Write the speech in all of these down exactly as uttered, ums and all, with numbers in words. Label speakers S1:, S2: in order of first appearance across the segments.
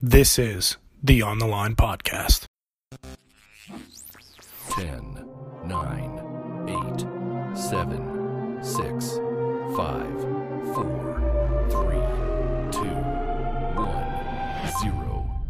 S1: This is the On the Line podcast.
S2: ten, nine, eight, seven, six, five, four, three, two, one, zero.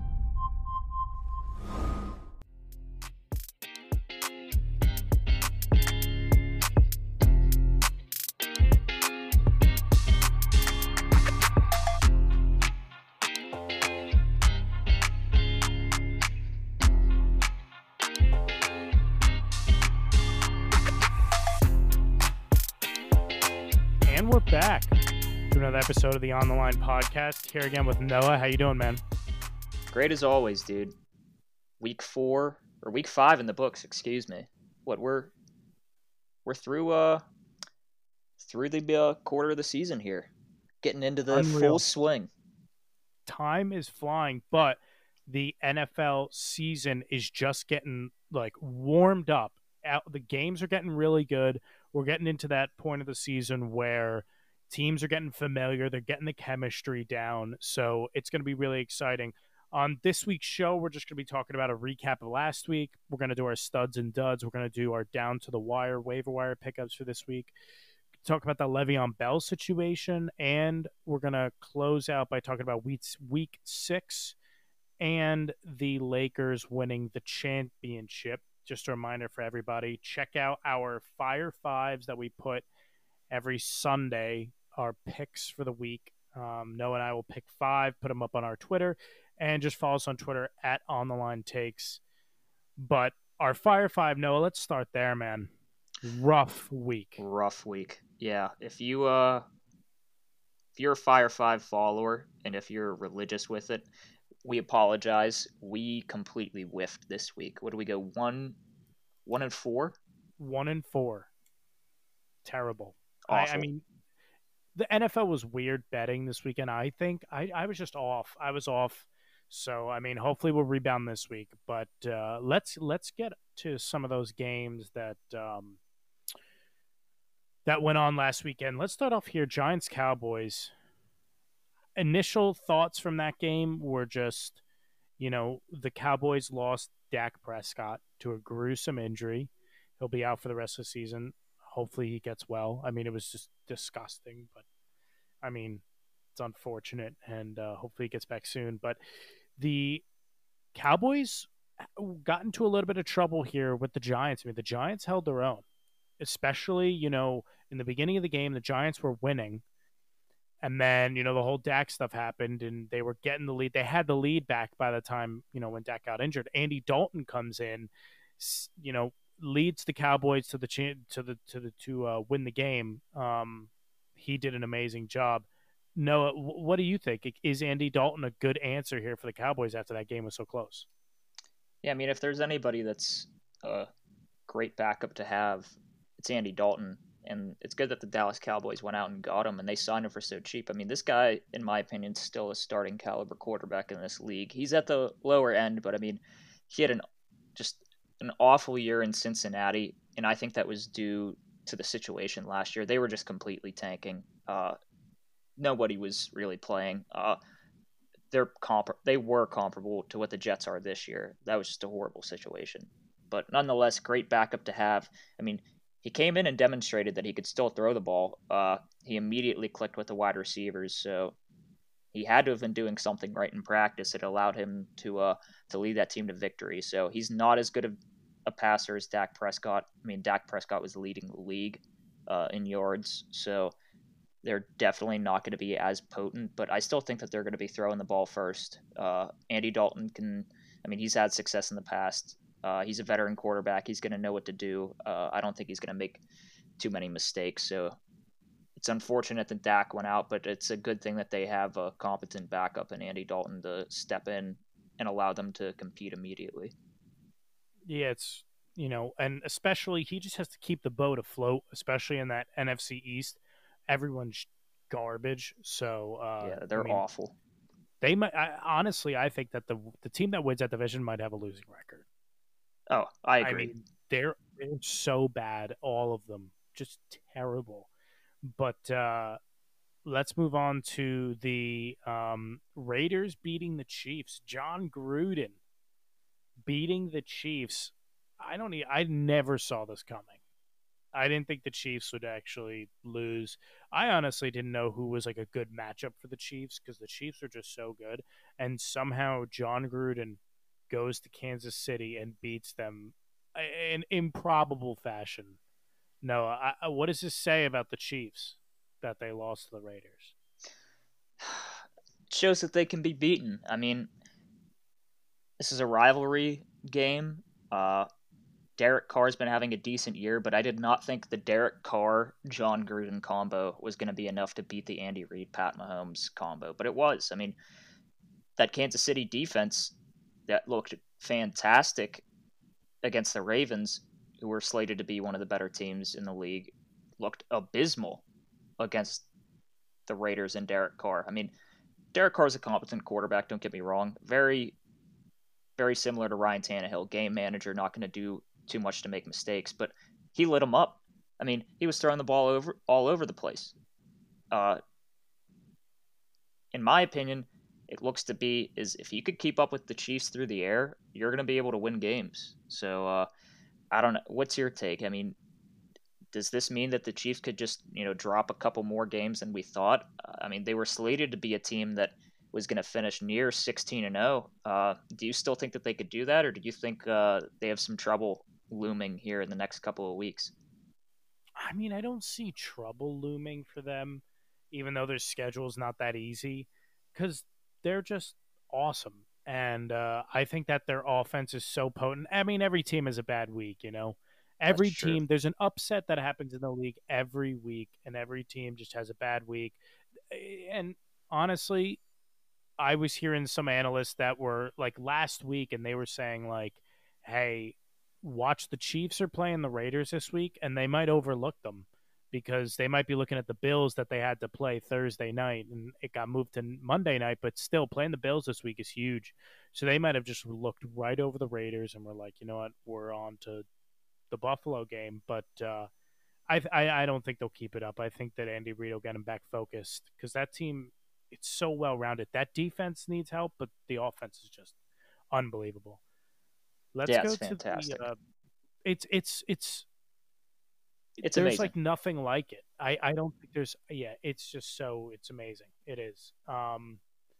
S1: And we're back to another episode of the On the Line podcast. Here again with Noah. How you doing, man?
S3: Great as always, dude. Week four or week five in the books, excuse me. What we're we're through uh through the uh, quarter of the season here, getting into the
S1: Unreal.
S3: full swing.
S1: Time is flying, but the N F L season is just getting like warmed up. Out, the games are getting really good. We're getting into that point of the season where teams are getting familiar. They're getting the chemistry down. So it's going to be really exciting. On this week's show, we're just going to be talking about a recap of last week. We're going to do our studs and duds. We're going to do our down to the wire, waiver wire pickups for this week. Talk about the Le'Veon Bell situation. And we're going to close out by talking about week, week six and the Lakers winning the championship. Just a reminder for everybody, check out our Fire Fives that we put every Sunday, our picks for the week. Um, Noah and I will pick five, put them up on our Twitter, and just follow us on Twitter at On The Line Takes. But our Fire Five, Noah, let's start there, man. Rough week.
S3: Rough week. Yeah. If you uh if you're a Fire Five follower and if you're religious with it, we apologize. We completely whiffed this week. What do we go? One, one and four.
S1: One and four. Terrible. I,
S3: Awful.
S1: I mean, the N F L was weird betting this weekend. I think I, I was just off. I was off. So I mean, hopefully we'll rebound this week. But uh, let's let's get to some of those games that um, that went on last weekend. Let's start off here. Giants Cowboys. Initial thoughts from that game were just, you know, the Cowboys lost Dak Prescott to a gruesome injury. He'll be out for the rest of the season. Hopefully he gets well. I mean, it was just disgusting, but I mean, it's unfortunate, and uh, hopefully he gets back soon. But the Cowboys got into a little bit of trouble here with the Giants. I mean, the Giants held their own, especially, you know, in the beginning of the game, the Giants were winning. And then, you know, the whole Dak stuff happened, and they were getting the lead. They had the lead back by the time, you know, when Dak got injured. Andy Dalton comes in, you know, leads the Cowboys to the to the to the to uh, win the game. Um, he did an amazing job. Noah, what do you think? Is Andy Dalton a good answer here for the Cowboys after that game was so close?
S3: Yeah, I mean, if there's anybody that's a great backup to have, it's Andy Dalton. And it's good that the Dallas Cowboys went out and got him, and they signed him for so cheap. I mean, this guy, in my opinion, is still a starting caliber quarterback in this league. He's at the lower end, but I mean, he had an just an awful year in Cincinnati, and I think that was due to the situation last year. They were just completely tanking. Uh, nobody was really playing. Uh, they're compar- They were comparable to what the Jets are this year. That was just a horrible situation. But nonetheless, great backup to have. I mean, he came in and demonstrated that he could still throw the ball. Uh, he immediately clicked with the wide receivers, so he had to have been doing something right in practice that allowed him to uh, to lead that team to victory. So he's not as good of a passer as Dak Prescott. I mean, Dak Prescott was leading the league uh, in yards, so they're definitely not going to be as potent. But I still think that they're going to be throwing the ball first. Uh, Andy Dalton can, I mean, he's had success in the past. Uh, he's a veteran quarterback. He's going to know what to do. Uh, I don't think he's going to make too many mistakes. So it's unfortunate that Dak went out, but it's a good thing that they have a competent backup in Andy Dalton to step in and allow them to compete immediately.
S1: Yeah, it's, you know, and especially he just has to keep the boat afloat, especially in that N F C East. Everyone's garbage. So, uh,
S3: yeah, they're
S1: I mean,
S3: awful.
S1: They might, I, honestly, I think that the the team that wins that division might have a losing record.
S3: Oh, I agree.
S1: I mean, they're, they're so bad, all of them, just terrible. But uh, let's move on to the um, Raiders beating the Chiefs. John Gruden beating the Chiefs. I don't. e- I never saw this coming. I didn't think the Chiefs would actually lose. I honestly didn't know who was like a good matchup for the Chiefs because the Chiefs are just so good, and somehow John Gruden goes to Kansas City and beats them in improbable fashion. No, I, I, what does this say about the Chiefs that they lost to the Raiders?
S3: It shows that they can be beaten. I mean, this is a rivalry game. Uh, Derek Carr's been having a decent year, but I did not think the Derek Carr John Gruden combo was going to be enough to beat the Andy Reid Pat Mahomes combo, but it was. I mean, that Kansas City defense that looked fantastic against the Ravens, who were slated to be one of the better teams in the league, looked abysmal against the Raiders and Derek Carr. I mean, Derek Carr is a competent quarterback, don't get me wrong. Very, very similar to Ryan Tannehill, game manager, not going to do too much to make mistakes, but he lit him up. I mean, he was throwing the ball over all over the place. Uh, in my opinion, it looks to be is if you could keep up with the Chiefs through the air, you're going to be able to win games. So uh, I don't know. What's your take? I mean, does this mean that the Chiefs could just, you know, drop a couple more games than we thought? I mean, they were slated to be a team that was going to finish near sixteen and oh. Uh, do you still think that they could do that, or do you think uh, they have some trouble looming here in the next couple of weeks?
S1: I mean, I don't see trouble looming for them, even though their schedule's not that easy, because they're just awesome. And uh, I think that their offense is so potent. I mean, every team has a bad week, you know?
S3: That's
S1: Every
S3: true.
S1: team, there's an upset that happens in the league every week, and every team just has a bad week. And honestly, I was hearing some analysts that were like last week, and they were saying, like, hey, watch the Chiefs are playing the Raiders this week, and they might overlook them because they might be looking at the Bills that they had to play Thursday night, and it got moved to Monday night. But still, playing the Bills this week is huge, so they might have just looked right over the Raiders and were like, you know what, we're on to the Buffalo game. But uh, I, I I don't think they'll keep it up. I think that Andy Reid will get them back focused because that team, it's so well rounded. That defense needs help, but the offense is just unbelievable. Let's
S3: Yeah,
S1: go
S3: it's
S1: to the.
S3: fantastic.
S1: Uh, it's it's it's
S3: It's
S1: there's
S3: amazing.
S1: like nothing like it. I I don't think there's. Yeah, it's just so it's amazing. It is. Um,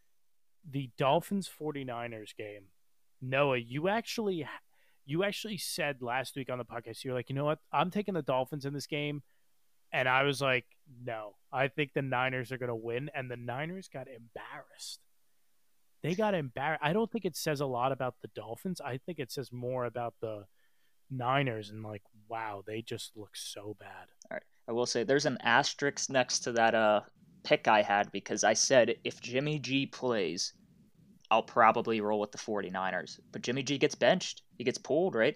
S1: the Dolphins 49ers game. Noah, you actually you actually said last week on the podcast, you're like, you know what? I'm taking the Dolphins in this game. And I was like, no, I think the Niners are going to win. And the Niners got embarrassed. They got embarrassed. I don't think it says a lot about the Dolphins. I think it says more about the Niners and like, wow, they just look so bad.
S3: All right. I will say there's an asterisk next to that uh pick I had because I said if Jimmy G plays, I'll probably roll with the 49ers. But Jimmy G gets benched. He gets pulled, right?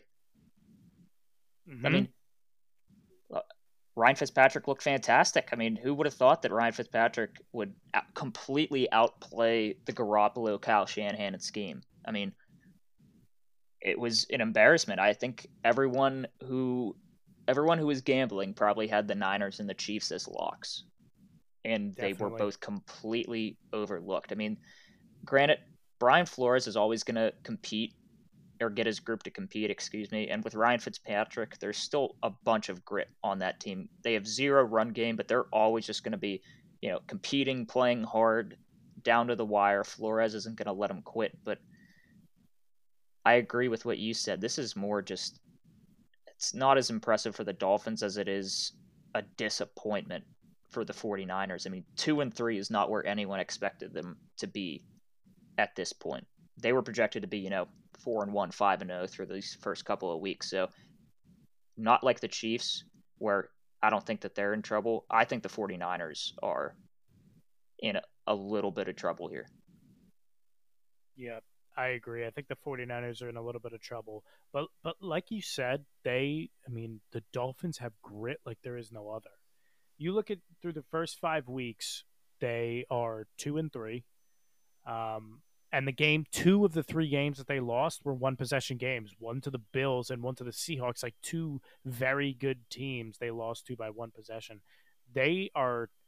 S3: I
S1: Mm-hmm.
S3: mean, uh, Ryan Fitzpatrick looked fantastic. I mean, who would have thought that Ryan Fitzpatrick would out- completely outplay the Garoppolo Kyle Shanahan scheme? I mean, it was an embarrassment. I think everyone who everyone who was gambling probably had the Niners and the Chiefs as locks, and they were
S1: Definitely.
S3: both completely overlooked. I mean, granted, Brian Flores is always going to compete or get his group to compete, excuse me. And with Ryan Fitzpatrick, there's still a bunch of grit on that team. They have zero run game, but they're always just going to be, you know, competing, playing hard, down to the wire. Flores isn't going to let them quit. But I agree with what you said. This is more just, it's not as impressive for the Dolphins as it is a disappointment for the 49ers. I mean, two and three is not where anyone expected them to be at this point. They were projected to be, you know, four and one, five and zero through these first couple of weeks. So not like the Chiefs, where I don't think that they're in trouble. I think the 49ers are in a, a little bit of trouble here.
S1: Yeah, I agree. I think the 49ers are in a little bit of trouble. But but like you said, they I mean, the Dolphins have grit like there is no other. You look at through the first five weeks, they are two and three. Um, and the game, two of the three games that they lost were one possession games, one to the Bills and one to the Seahawks, like two very good teams they lost to by one possession. They are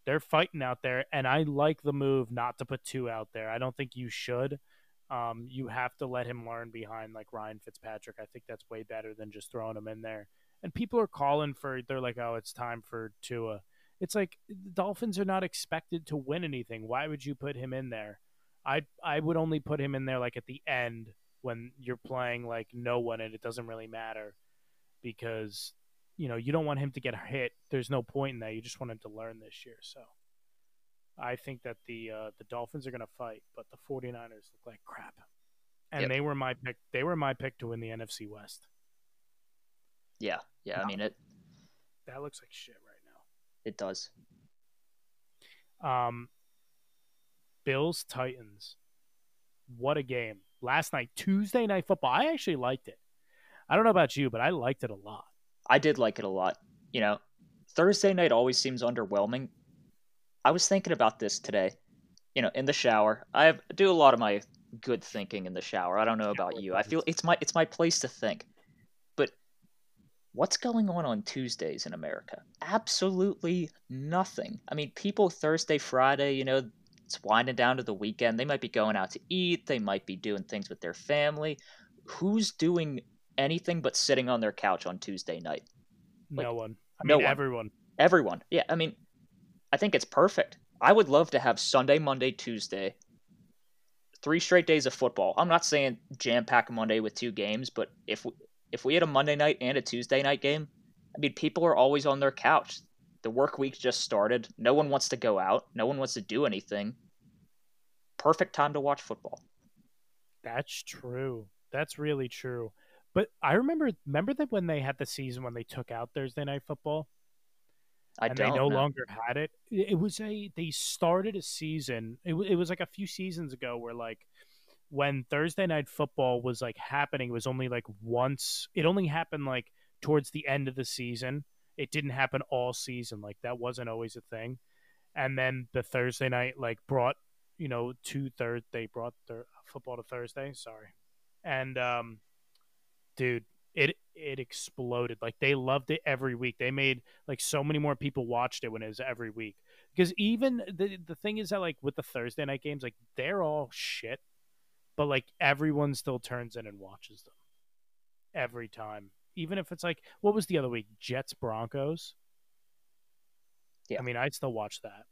S1: they're fighting out there, and I like the move not to put two out there. I don't think you should. Um, you have to let him learn behind like Ryan Fitzpatrick. I think that's way better than just throwing him in there. And people are calling for, they're like, oh, it's time for Tua. It's like the Dolphins are not expected to win anything. Why would you put him in there? I I would only put him in there like at the end when you're playing like no one and it doesn't really matter because, you know, you don't want him to get hit. There's no point in that. You just want him to learn this year. So I think that the uh, the Dolphins are going to fight, but the 49ers look like crap. And
S3: Yep.
S1: they were my pick. They were my pick to win the N F C West.
S3: Yeah, yeah. I mean it.
S1: That looks like shit right
S3: It does.
S1: now. Um, Bills Titans. What a game. Last night, Tuesday Night Football. I actually liked it. I don't know about you, but I liked it a lot.
S3: I did like it a lot. You know, Thursday night always seems underwhelming. I was thinking about this today. You know, in the shower. I have, do a lot of my good thinking in the shower. I don't know about you. I feel it's my it's my place to think. But what's going on on Tuesdays in America? Absolutely nothing. I mean, people Thursday, Friday, you know, it's winding down to the weekend. They might be going out to eat. They might be doing things with their family. Who's doing anything but sitting on their couch on Tuesday night? Like,
S1: no one. I
S3: no
S1: mean,
S3: one.
S1: everyone.
S3: Everyone. Yeah, I mean, I think it's perfect. I would love to have Sunday, Monday, Tuesday, three straight days of football. I'm not saying jam-pack Monday with two games, but if we, if we had a Monday night and a Tuesday night game, I mean, people are always on their couch. The work week just started. No one wants to go out. No one wants to do anything. Perfect time to watch football.
S1: That's true. That's really true. But I remember remember that when they had the season when they took out Thursday Night Football
S3: I
S1: and
S3: don't
S1: they no
S3: know.
S1: longer had it. It it was a they started a season. It, wa- it was like a few seasons ago where like when Thursday Night Football was like happening, it was only like once. It only happened like towards the end of the season. It didn't happen all season. Like that wasn't always a thing. And then the Thursday night like brought, you know, two third they brought their football to Thursday. Sorry, and um, dude, it it exploded. Like they loved it every week. They made like so many more people watched it when it was every week. Because even the the thing is that like with the Thursday night games, like they're all shit, but like everyone still turns in and watches them every time. Even if it's like what was the other week? Jets Broncos.
S3: Yeah.
S1: I mean, I'd still watch that.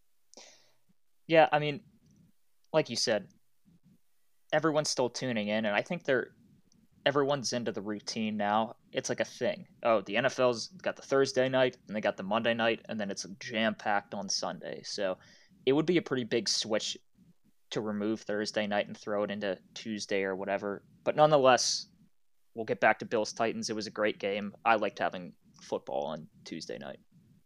S3: Yeah, I mean, like you said, everyone's still tuning in, and I think they're everyone's into the routine now. It's like a thing. Oh, the N F L's got the Thursday night, and they got the Monday night, and then it's jam-packed on Sunday. So it would be a pretty big switch to remove Thursday night and throw it into Tuesday or whatever. But nonetheless, we'll get back to Bills Titans. It was a great game. I liked having football on Tuesday night.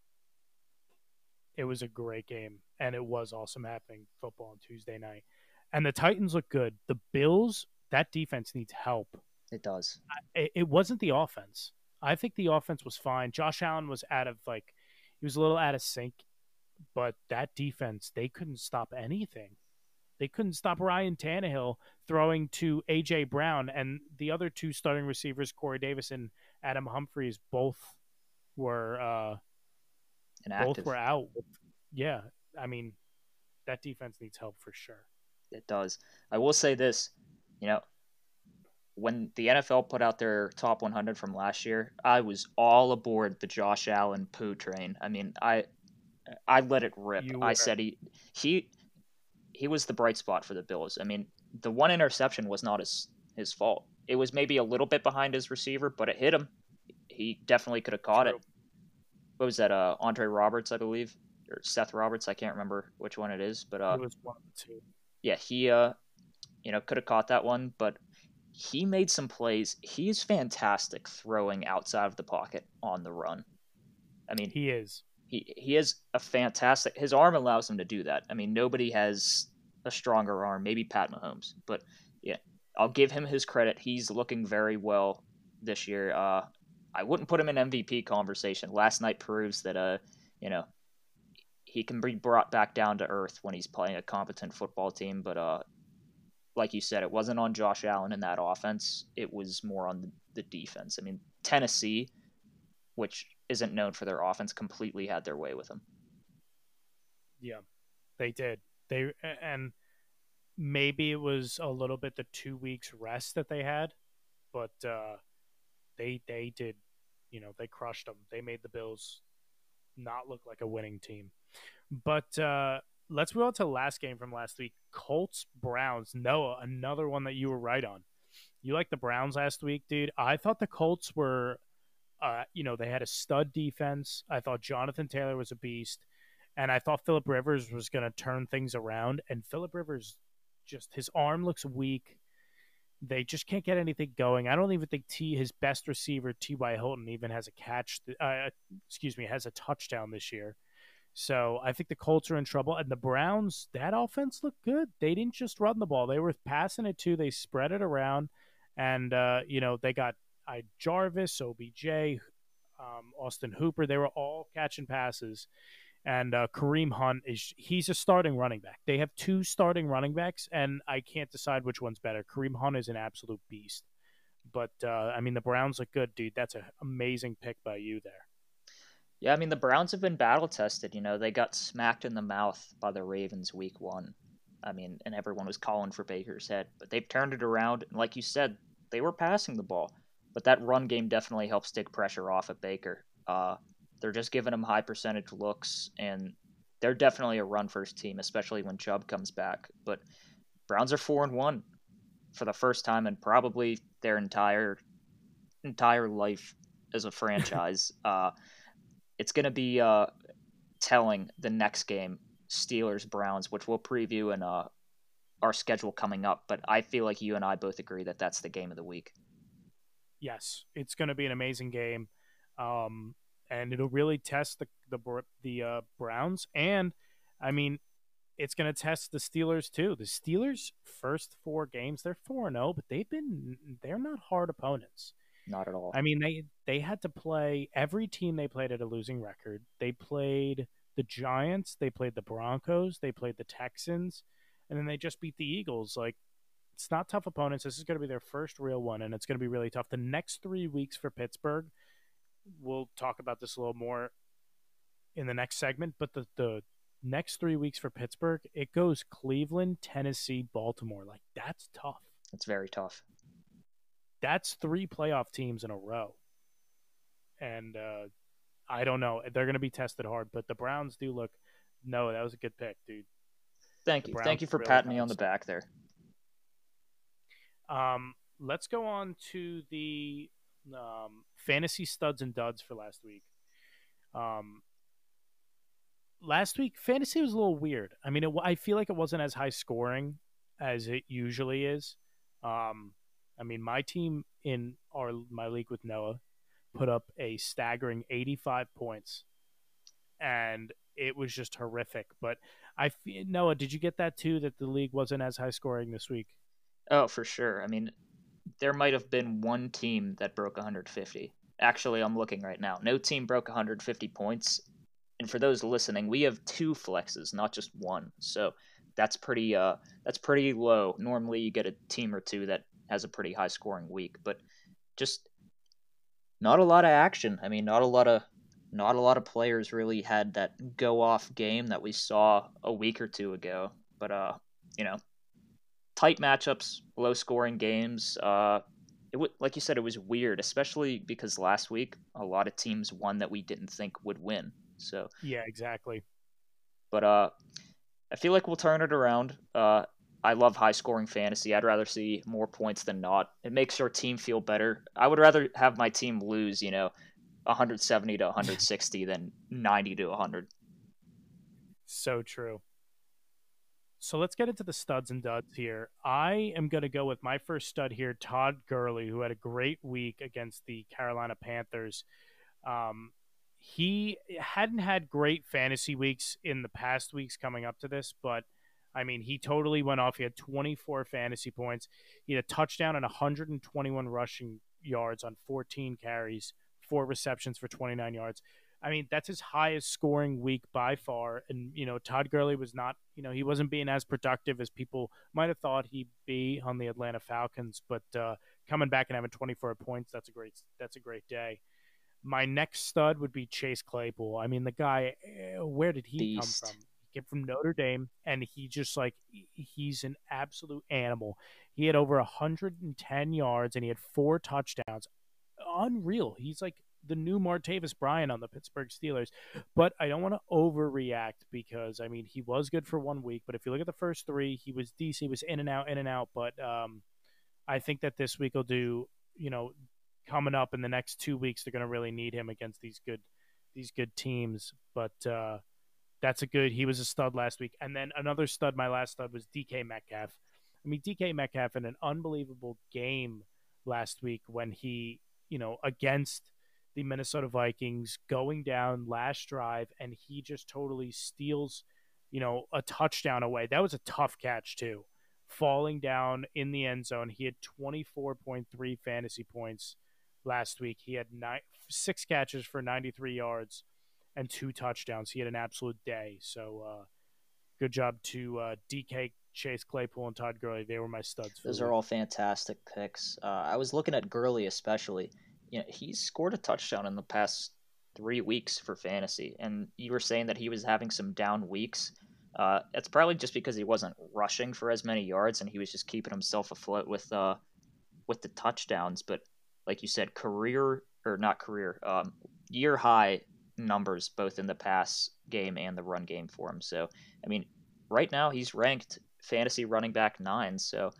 S1: It was a great game, and it was awesome having football on Tuesday night. And the Titans look good. The Bills, that defense needs help.
S3: It does.
S1: It, it wasn't the offense. I think the offense was fine. Josh Allen was out of like, he was a little out of sync, but that defense, they couldn't stop anything. They couldn't stop Ryan Tannehill throwing to A J Brown, and the other two starting receivers, Corey Davis and Adam Humphries, both were uh,
S3: Inactive.
S1: both were out. Yeah, I mean, that defense needs help for sure.
S3: It does. I will say this, you know, when the N F L put out their top one hundred from last year, I was all aboard the Josh Allen poo train. I mean, I I let it rip.
S1: You
S3: I
S1: were.
S3: said he he he was the bright spot for the Bills. I mean, the one interception was not his his fault. It was maybe a little bit behind his receiver, but it hit him. He definitely could have caught
S1: True.
S3: it. What was that? Uh, Andre Roberts, I believe, or Seth Roberts. I can't remember which one it is, but uh,
S1: It was one of the two.
S3: yeah, he uh, you know, could have caught that one, but he made some plays. He's fantastic throwing outside of the pocket on the run. I mean,
S1: He is.
S3: he he is a fantastic. His arm allows him to do that. I mean, nobody has a stronger arm. Maybe Pat Mahomes, but yeah, I'll give him his credit. He's looking very well this year. Uh, I wouldn't put him in M V P conversation. Last night proves that uh, you know, he can be brought back down to earth when he's playing a competent football team. But uh, like you said, it wasn't on Josh Allen in that offense. It was more on the, the defense. I mean, Tennessee, which isn't known for their offense, completely had their way with him.
S1: Yeah, they did. They and maybe it was a little bit the two weeks rest that they had, but uh, they they did. You know, they crushed them. They made the Bills not look like a winning team. But uh, let's move on to the last game from last week. Colts Browns. Noah, another one that you were right on. You liked the Browns last week, dude. I thought the Colts were, uh, you know, they had a stud defense. I thought Jonathan Taylor was a beast, and I thought Phillip Rivers was going to turn things around. And Phillip Rivers, just his arm looks weak. They just can't get anything going. I don't even think T his best receiver T Y Hilton even has a catch. Uh, excuse me, has a touchdown this year. So I think the Colts are in trouble. And the Browns, that offense looked good. They didn't just run the ball; they were passing it too. They spread it around, and uh, you know they got I Jarvis, O B J, um, Austin Hooper. They were all catching passes. And uh, Kareem Hunt is he's a starting running back. They have two starting running backs, and I can't decide which one's better. Kareem Hunt is an absolute beast. But, uh, I mean, the Browns look good, dude. That's an amazing pick by you there.
S3: Yeah, I mean, the Browns have been battle-tested. You know, they got smacked in the mouth by the Ravens week one. I mean, and everyone was calling for Baker's head. But they've turned it around. And like you said, they were passing the ball. But that run game definitely helps take pressure off of Baker. Uh They're just giving him high percentage looks, and they're definitely a run-first team, especially when Chubb comes back. But Browns are four and one for the first time in probably their entire entire life as a franchise. uh, it's going to be uh, telling the next game, Steelers-Browns, which we'll preview in uh, our schedule coming up. But I feel like you and I both agree that that's the game of the week.
S1: Yes, it's going to be an amazing game. Um And it'll really test the the the uh, Browns, and I mean, it's going to test the Steelers too. The Steelers' first four games, they're four and zero, but they've been they're not hard opponents.
S3: Not at all.
S1: I mean, they they had to play every team they played at a losing record. They played the Giants, they played the Broncos, they played the Texans, and then they just beat the Eagles. Like, it's not tough opponents. This is going to be their first real one, and it's going to be really tough. The next three weeks for Pittsburgh. We'll talk about this a little more in the next segment, but the, the next three weeks for Pittsburgh, it goes Cleveland, Tennessee, Baltimore. Like, that's tough.
S3: It's very tough.
S1: That's three playoff teams in a row. And uh, I don't know. They're going to be tested hard, but the Browns do look – no, that was a good pick, dude.
S3: Thank
S1: The
S3: you.
S1: Browns
S3: Thank you for
S1: really
S3: patting me
S1: nice.
S3: on the back there.
S1: Um, let's go on to the – Um, fantasy studs and duds for last week. Um, last week, fantasy was a little weird. I mean, it, I feel like it wasn't as high scoring as it usually is. Um, I mean, my team in our my league with Noah put up a staggering eighty-five points, and it was just horrific. But I feel, Noah, did you get that too? That the league wasn't as high scoring this week?
S3: Oh, for sure. I mean, there might have been one team that broke one hundred fifty. Actually, I'm looking right now. No team broke one hundred fifty points. And for those listening, we have two flexes, not just one. So that's pretty uh that's pretty low. Normally you get a team or two that has a pretty high scoring week, but just not a lot of action. I mean, not a lot of not a lot of players really had that go off game that we saw a week or two ago. But uh, you know, tight matchups, low scoring games. Uh, it w- like you said, it was weird, especially because last week a lot of teams won that we didn't think would win. So
S1: yeah, exactly.
S3: But uh, I feel like we'll turn it around. Uh, I love high scoring fantasy. I'd rather see more points than not. It makes your team feel better. I would rather have my team lose, you know, one hundred seventy to one hundred sixty than ninety to one hundred.
S1: So true. So let's get into the studs and duds here. I am going to go with my first stud here, Todd Gurley, who had a great week against the Carolina Panthers. Um, he hadn't had great fantasy weeks in the past weeks coming up to this, but I mean, he totally went off. He had twenty-four fantasy points. He had a touchdown and one hundred twenty-one rushing yards on fourteen carries, four receptions for twenty-nine yards. I mean, that's his highest scoring week by far. And, you know, Todd Gurley was not, you know, he wasn't being as productive as people might have thought he'd be on the Atlanta Falcons. But uh, coming back and having twenty-four points, that's a great, that's a great day. My next stud would be Chase Claypool. I mean, the guy, where did he
S3: Beast.
S1: come from? kid from Notre Dame, and he just like he's an absolute animal. He had over one hundred ten yards, and he had four touchdowns. Unreal. He's like the new Martavis Bryant on the Pittsburgh Steelers. But I don't want to overreact because, I mean, he was good for one week. But if you look at the first three, he was decent. He was in and out, in and out. But um, I think that this week will do, you know, coming up in the next two weeks, they're going to really need him against these good these good teams. But uh, that's a good – he was a stud last week. And then another stud, my last stud, was D K Metcalf. I mean, D K Metcalf in an unbelievable game last week when he, you know, against the Minnesota Vikings going down last drive, and he just totally steals, you know, a touchdown away. That was a tough catch too. Falling down in the end zone. He had twenty-four point three fantasy points last week. He had nine, six catches for ninety-three yards and two touchdowns. He had an absolute day. So uh, good job to uh, D K, Chase Claypool, and Todd Gurley. They were my studs.
S3: Those are all fantastic picks. Uh, I was looking at Gurley especially. You know, he's scored a touchdown in the past three weeks for fantasy, and you were saying that he was having some down weeks. Uh, it's probably just because he wasn't rushing for as many yards, and he was just keeping himself afloat with uh with the touchdowns. But like you said, career or not career, um, year high numbers both in the pass game and the run game for him. So I mean, right now he's ranked fantasy running back nine. So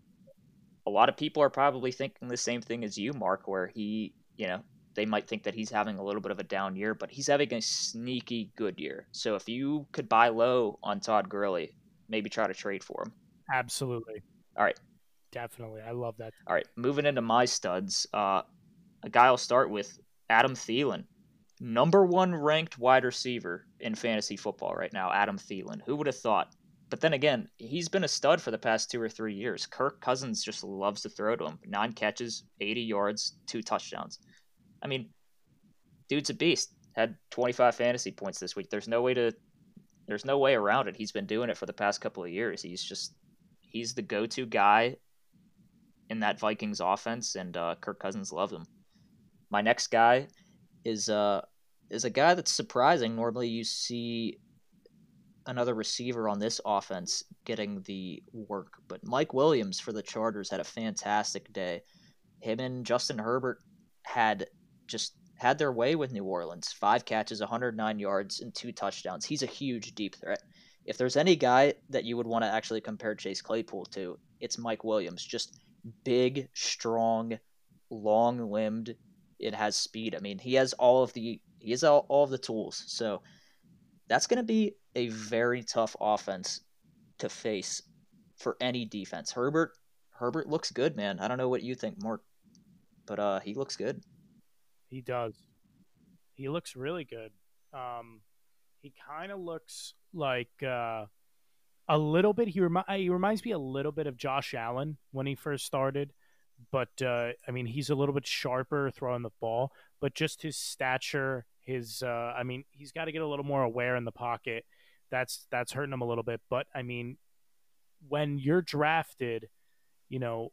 S3: a lot of people are probably thinking the same thing as you, Mark, where he, you know, they might think that he's having a little bit of a down year, but he's having a sneaky good year. So if you could buy low on Todd Gurley, maybe try to trade for him.
S1: Absolutely.
S3: All right.
S1: Definitely. I love that.
S3: All right. Moving into my studs, uh, a guy I'll start with, Adam Thielen. Number one ranked wide receiver in fantasy football right now, Adam Thielen. Who would have thought? But then again, he's been a stud for the past two or three years. Kirk Cousins just loves to throw to him. Nine catches, eighty yards, two touchdowns. I mean, dude's a beast. Had twenty-five fantasy points this week. There's no way to, there's no way around it. He's been doing it for the past couple of years. He's just, he's the go-to guy in that Vikings offense, and uh, Kirk Cousins loves him. My next guy is uh is a guy that's surprising. Normally, you see another receiver on this offense getting the work, but Mike Williams for the Chargers had a fantastic day. Him and Justin Herbert had just had their way with New Orleans. Five catches, one hundred nine yards, and two touchdowns. He's a huge deep threat. If there's any guy that you would want to actually compare Chase Claypool to, it's Mike Williams. Just big, strong, long-limbed. It has speed. I mean, he has all of the he has all, all of the tools. So that's going to be a very tough offense to face for any defense. Herbert Herbert looks good, man. I don't know what you think, Mark, but uh, he looks good.
S1: He does. He looks really good. Um, he kind of looks like uh, a little bit. He, remi- he reminds me a little bit of Josh Allen when he first started. But, uh, I mean, he's a little bit sharper throwing the ball. But just his stature, his uh, – I mean, he's got to get a little more aware in the pocket. That's that's hurting him a little bit. But, I mean, when you're drafted, you know,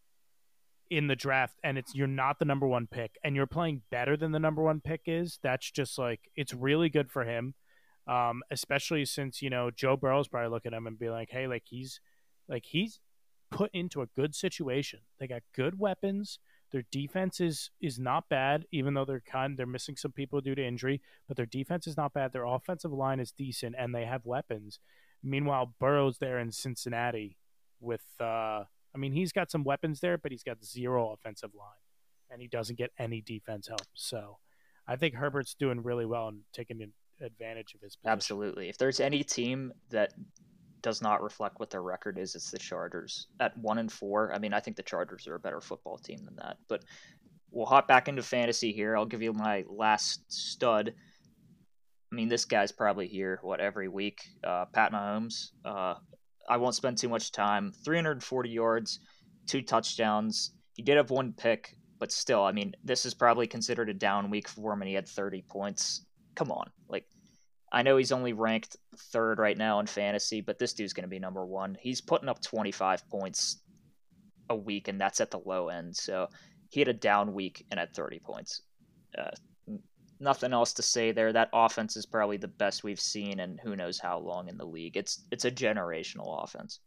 S1: in the draft and it's you're not the number one pick and you're playing better than the number one pick is, that's just like – it's really good for him, um, especially since, you know, Joe Burrow's probably looking at him and be like, hey, like he's like he's – put into a good situation. They got good weapons. Their defense is is not bad, even though they're kind they're missing some people due to injury, but their defense is not bad. Their offensive line is decent and they have weapons. Meanwhile, Burrow's there in Cincinnati with uh I mean, he's got some weapons there, but he's got zero offensive line and he doesn't get any defense help. So I think Herbert's doing really well and taking advantage of his position.
S3: Absolutely. If there's any team that does not reflect what their record is, it's the Chargers at one and four. I mean, I think the Chargers are a better football team than that, but we'll hop back into fantasy here. I'll give you my last stud. I mean, this guy's probably here, what, every week. Uh, Pat Mahomes. Uh, I won't spend too much time. three hundred forty yards, two touchdowns. He did have one pick, but still, I mean, this is probably considered a down week for him, and he had thirty points. Come on. Like, I know he's only ranked third right now in fantasy, but this dude's going to be number one. He's putting up twenty-five points a week, and that's at the low end. So he had a down week and had thirty points. Uh, nothing else to say there. That offense is probably the best we've seen in who knows how long in the league. It's it's a generational offense.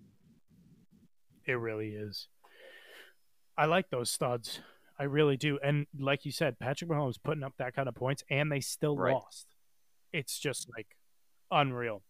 S1: It really is. I like those studs. I really do. And like you said, Patrick Mahomes putting up that kind of points, and they still
S3: Right.
S1: lost. It's just like unreal.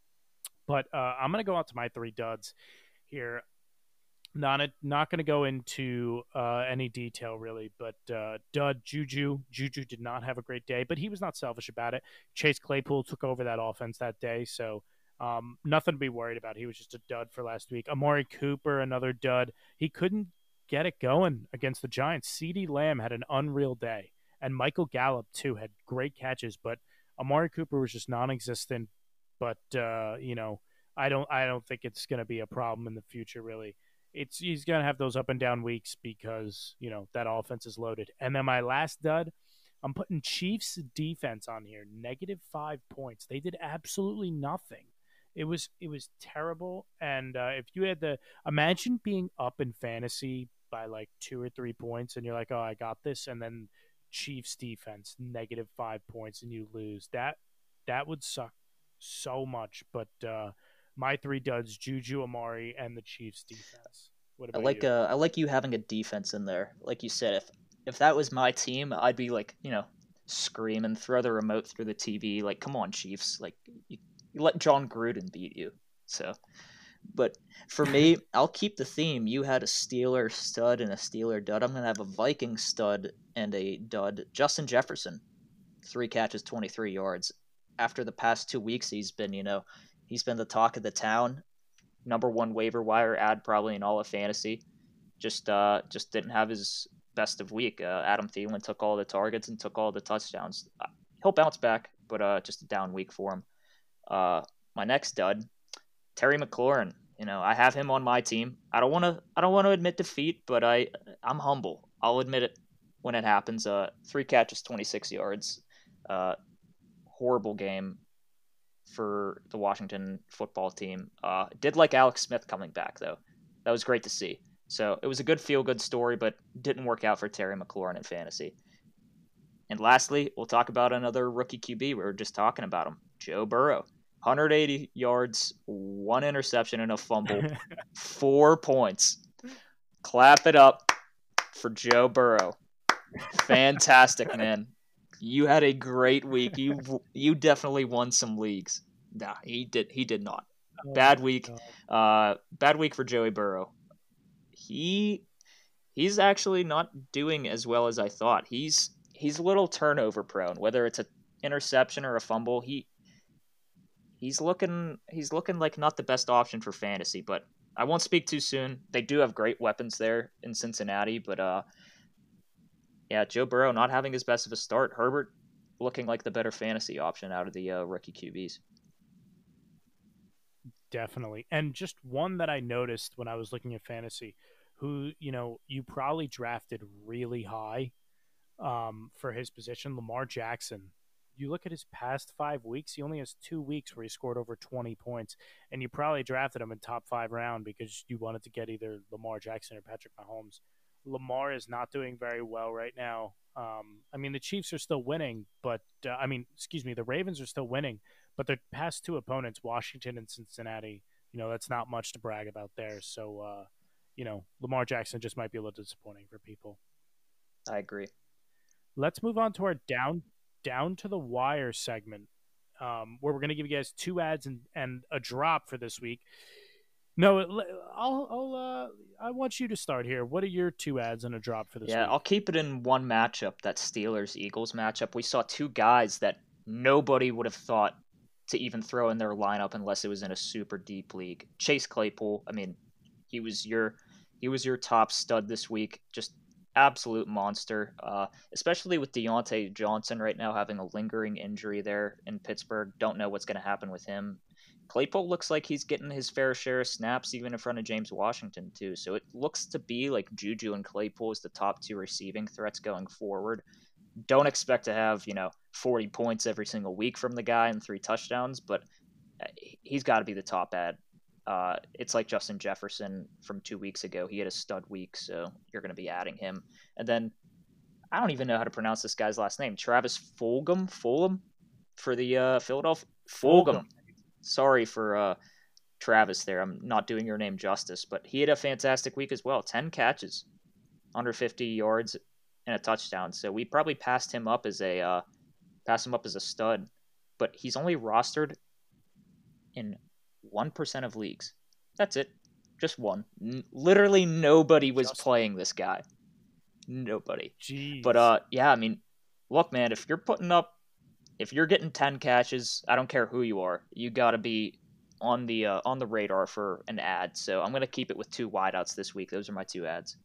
S1: But uh, I'm going to go out to my three duds here. Not a, not going to go into uh, any detail really, but uh, dud Juju. Juju did not have a great day, but he was not selfish about it. Chase Claypool took over that offense that day, so um, nothing to be worried about. He was just a dud for last week. Amari Cooper, another dud. He couldn't get it going against the Giants. CeeDee Lamb had an unreal day, and Michael Gallup too had great catches, but Amari Cooper was just non-existent. But uh, you know, I don't I don't think it's going to be a problem in the future. Really, it's he's going to have those up and down weeks because you know that offense is loaded. And then my last dud, I'm putting Chiefs defense on here. Negative five points. They did absolutely nothing. It was it was terrible. And uh, if you had the imagine being up in fantasy by like two or three points, and you're like, oh, I got this, and then Chiefs defense negative five points, and you lose. That that would suck so much. But uh, my three duds: Juju, Amari, and the Chiefs defense. What
S3: I
S1: about
S3: like
S1: you?
S3: uh I like you having a defense in there. Like you said, if if that was my team, I'd be like, you know, screaming, throw the remote through the T V, like, come on, Chiefs, like you, you let John Gruden beat you. So, but for me, I'll keep the theme. You had a Steeler stud and a Steeler dud. I'm gonna have a Viking stud and a dud. Justin Jefferson, three catches, twenty-three yards. After the past two weeks, he's been, you know, he's been the talk of the town. Number one waiver wire ad probably in all of fantasy. Just uh, just didn't have his best of week. Uh, Adam Thielen took all the targets and took all the touchdowns. Uh, He'll bounce back, but uh, just a down week for him. Uh, my next stud, Terry McLaurin. You know, I have him on my team. I don't want to. I don't want to admit defeat, but I I'm humble. I'll admit it when it happens. Uh, three catches, twenty-six yards. Uh, horrible game for the Washington football team. Uh, did like Alex Smith coming back though. That was great to see. So it was a good feel-good story, but didn't work out for Terry McLaurin in fantasy. And lastly, we'll talk about another rookie Q B. We were just talking about him, Joe Burrow. one hundred eighty yards, one interception, and a fumble, four points. Clap it up for Joe Burrow. Fantastic, man. You had a great week. You you definitely won some leagues. Nah, he did. He did not.
S1: Oh
S3: Bad
S1: my
S3: week.
S1: God.
S3: Uh, bad week for Joey Burrow. He he's actually not doing as well as I thought. He's he's a little turnover prone. Whether it's an interception or a fumble, he he's looking he's looking like not the best option for fantasy. But I won't speak too soon. They do have great weapons there in Cincinnati, but uh, yeah, Joe Burrow not having his best of a start. Herbert looking like the better fantasy option out of the uh, rookie Q Bs.
S1: Definitely. And just one that I noticed when I was looking at fantasy, who, you know, you probably drafted really high um, for his position, Lamar Jackson. You look at his past five weeks, he only has two weeks where he scored over twenty points. And you probably drafted him in top five round because you wanted to get either Lamar Jackson or Patrick Mahomes. Lamar is not doing very well right now. Um, I mean, the Chiefs are still winning, but uh, I mean, excuse me, the Ravens are still winning, but their past two opponents, Washington and Cincinnati, you know, that's not much to brag about there. So, uh, you know, Lamar Jackson just might be a little disappointing for people.
S3: I agree.
S1: Let's move on to our down down to the wire segment, um, where we're going to give you guys two ads and, and a drop for this week. No, I'll, I'll uh, I want you to start here. What are your two ads and a drop for this
S3: Yeah,
S1: week?
S3: I'll keep it in one matchup, that Steelers-Eagles matchup. We saw two guys that nobody would have thought to even throw in their lineup unless it was in a super deep league. Chase Claypool, I mean, he was your he was your top stud this week. Just absolute monster, uh, especially with Deontay Johnson right now having a lingering injury there in Pittsburgh. Don't know what's going to happen with him. Claypool looks like he's getting his fair share of snaps even in front of James Washington too. So it looks to be like Juju and Claypool is the top two receiving threats going forward. Don't expect to have, you know, forty points every single week from the guy and three touchdowns, but he's got to be the top ad. Uh, it's like Justin Jefferson from two weeks ago. He had a stud week, so you're going to be adding him. And then I don't even know how to pronounce this guy's last name. Travis Fulgham, Fulgham for the uh, Philadelphia Fulgham. Fulgham. Sorry for uh, Travis there. I'm not doing your name justice, but he had a fantastic week as well. ten catches, under fifty yards, and a touchdown. So we probably passed him up as a uh, passed him up as a stud, but he's only rostered in one percent of leagues. That's it. Just one. N- literally nobody was Just... playing this guy. Nobody.
S1: Jeez.
S3: But uh, yeah, I mean, look, man, if you're putting up, if you're getting ten catches, I don't care who you are, you got to be on the uh, on the radar for an ad. So I'm gonna keep it with two wideouts this week. Those are my two ads.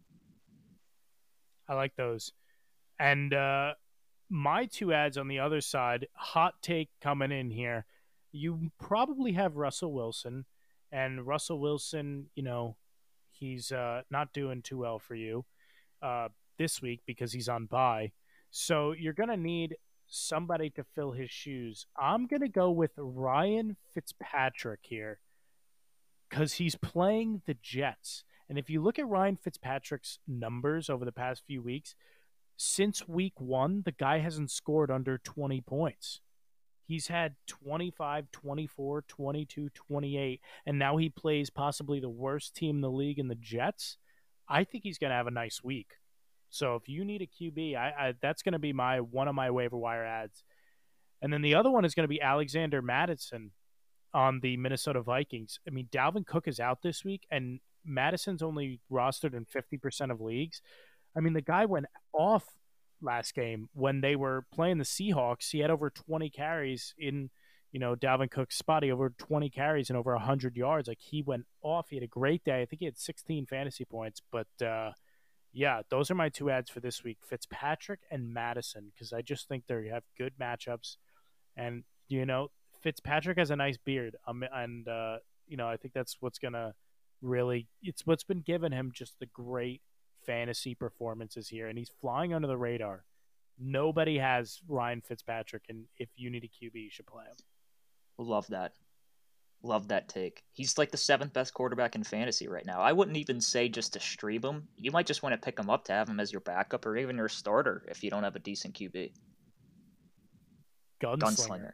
S1: I like those, and uh, my two ads on the other side. Hot take coming in here. You probably have Russell Wilson, and Russell Wilson, you know, he's uh, not doing too well for you uh, this week because he's on bye. So you're going to need somebody to fill his shoes. I'm going to go with Ryan Fitzpatrick here because he's playing the Jets. And if you look at Ryan Fitzpatrick's numbers over the past few weeks, since week one, the guy hasn't scored under twenty points. He's had twenty-five, twenty-four, twenty-two, twenty-eight, and now he plays possibly the worst team in the league in the Jets. I think he's going to have a nice week. So if you need a Q B, I, I, that's going to be my one of my waiver wire ads. And then the other one is going to be Alexander Mattison on the Minnesota Vikings. I mean, Dalvin Cook is out this week, and Madison's only rostered in fifty percent of leagues. I mean, the guy went off last game when they were playing the Seahawks. He had over twenty carries in, you know, Dalvin Cook's spot. He over twenty carries and over one hundred yards. Like, he went off. He had a great day. I think he had sixteen fantasy points. But, uh, yeah, those are my two ads for this week, Fitzpatrick and Madison, because I just think they have good matchups. And, you know, Fitzpatrick has a nice beard. Um, and, uh, you know, I think that's what's going to really – it's what's been giving him just the great fantasy performances here. And he's flying under the radar. Nobody has Ryan Fitzpatrick, and if you need a Q B, you should play him.
S3: Love that. Love that take. He's like the seventh best quarterback in fantasy right now. I wouldn't even say just to stream him. You might just want to pick him up to have him as your backup or even your starter if you don't have a decent Q B.
S1: Gunslinger.
S3: Gunslinger.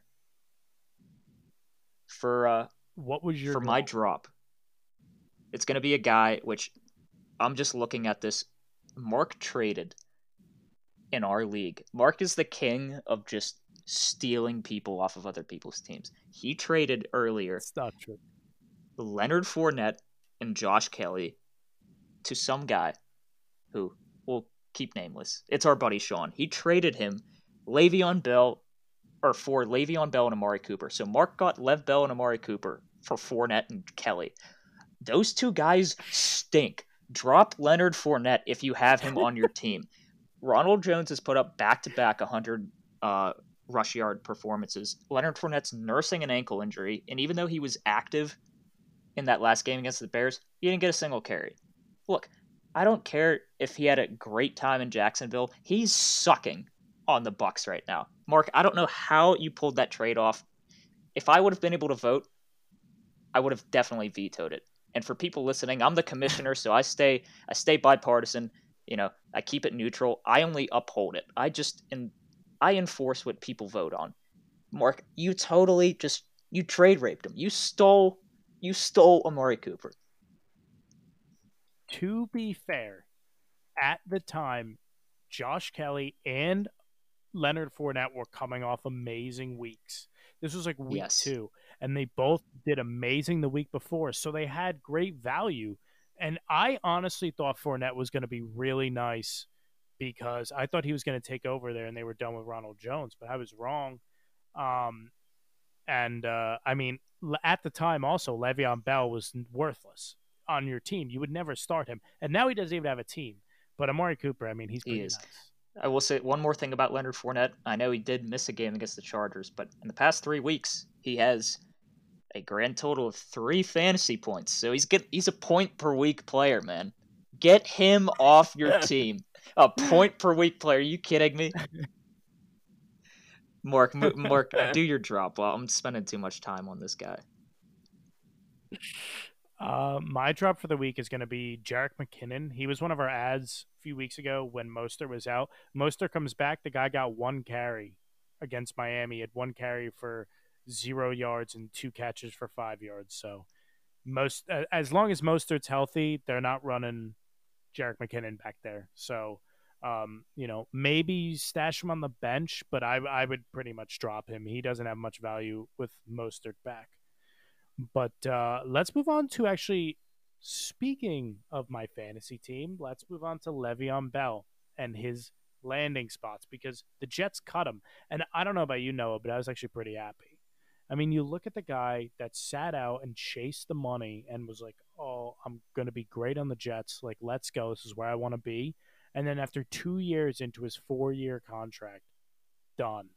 S3: For uh,
S1: what was your
S3: for
S1: drop?
S3: my drop? It's going to be a guy which I'm just looking at this. Mark traded in our league. Mark is the king of just stealing people off of other people's teams. He traded earlier
S1: It's not true.
S3: Leonard Fournette and Josh Kelly to some guy who we'll keep nameless. It's our buddy Sean. He traded him Le'Veon Bell or for Le'Veon Bell and Amari Cooper. So Mark got Lev Bell and Amari Cooper for Fournette and Kelly. Those two guys stink. Drop Leonard Fournette if you have him on your team. Ronald Jones has put up back-to-back one hundred uh, rush yard performances. Leonard Fournette's nursing an ankle injury, and even though he was active in that last game against the Bears, he didn't get a single carry. Look, I don't care if he had a great time in Jacksonville. He's sucking on the Bucs right now. Mark, I don't know how you pulled that trade off. If I would have been able to vote, I would have definitely vetoed it. And for people listening, I'm the commissioner, so I stay I stay bipartisan. You know, I keep it neutral. I only uphold it. I just and I enforce what people vote on. Mark, you totally just you trade raped him. You stole you stole Amari Cooper.
S1: To be fair, at the time, Josh Kelly and Leonard Fournette were coming off amazing weeks. This was like week
S3: yes.
S1: two, and they both did amazing the week before, so they had great value. And I honestly thought Fournette was going to be really nice because I thought he was going to take over there and they were done with Ronald Jones, but I was wrong. Um, and, uh, I mean, at the time also, Le'Veon Bell was worthless on your team. You would never start him. And now he doesn't even have a team. But Amari Cooper, I mean, he's pretty
S3: he is.
S1: nice.
S3: I will say one more thing about Leonard Fournette. I know he did miss a game against the Chargers, but in the past three weeks, he has a grand total of three fantasy points. So he's get he's a point per week player, man. Get him off your team. A point per week player. Are you kidding me? Mark, Mark, do your drop. Well, I'm spending too much time on this guy.
S1: Uh, my drop for the week is going to be Jerick McKinnon. He was one of our ads a few weeks ago when Mostert was out. Mostert comes back. The guy got one carry against Miami. He had one carry for zero yards and two catches for five yards. So most as long as Mostert's healthy, they're not running Jerick McKinnon back there. So, um, you know, maybe stash him on the bench, but I I would pretty much drop him. He doesn't have much value with Mostert back. But uh, let's move on to actually speaking of my fantasy team. Let's move on to Le'Veon Bell and his landing spots because the Jets cut him. And I don't know about you, Noah, but I was actually pretty happy. I mean, you look at the guy that sat out and chased the money and was like, "Oh, I'm going to be great on the Jets. Like, let's go. This is where I want to be." And then after two years into his four-year contract, done.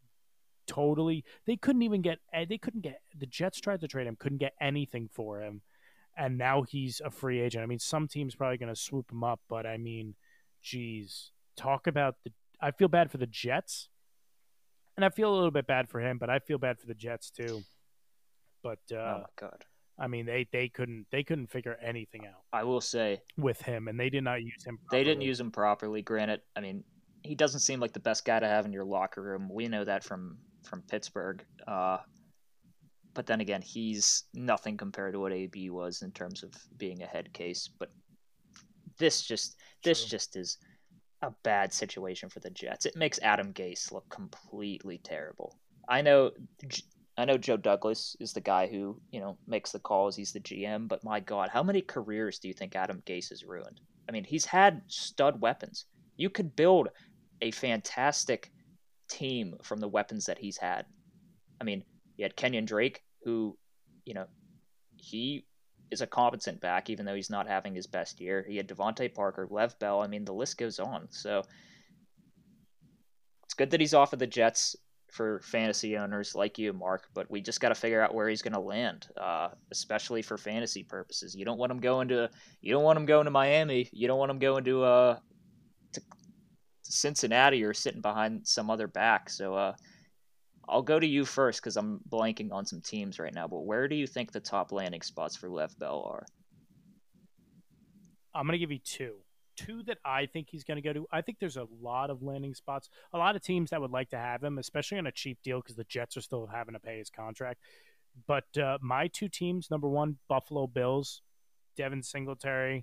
S1: Totally, they couldn't even get. They couldn't get. The Jets tried to trade him, couldn't get anything for him, and now he's a free agent. I mean, some team's probably going to swoop him up, but I mean, geez, talk about the. I feel bad for the Jets, and I feel a little bit bad for him, but I feel bad for the Jets too. But uh,
S3: oh my god,
S1: I mean, they they couldn't they couldn't figure anything out.
S3: I will say
S1: with him, and they did not use him.
S3: Properly. They didn't use him properly. Granted, I mean, he doesn't seem like the best guy to have in your locker room. We know that from. from Pittsburgh. Uh, but then again, he's nothing compared to what A B was in terms of being a head case. But this just this True. just is a bad situation for the Jets. It makes Adam Gase look completely terrible. I know I know Joe Douglas is the guy who, you know, makes the calls. He's the G M, but my God, how many careers do you think Adam Gase has ruined? I mean, he's had stud weapons. You could build a fantastic team from the weapons that he's had. I mean, you had Kenyon Drake, who, you know, he is a competent back, even though he's not having his best year. He had Devontae Parker, Lev Bell. I mean, the list goes on. So it's good that he's off of the Jets for fantasy owners like you, Mark, but we just got to figure out where he's going to land, uh, especially for fantasy purposes. You don't want him going to, you don't want him going to Miami. You don't want him going to, uh, to Cincinnati or sitting behind some other back. So uh, I'll go to you first because I'm blanking on some teams right now. But where do you think the top landing spots for Lev Bell are?
S1: I'm going to give you two. Two that I think he's going to go to. I think there's a lot of landing spots, a lot of teams that would like to have him, especially on a cheap deal because the Jets are still having to pay his contract. But uh, my two teams, number one, Buffalo Bills, Devin Singletary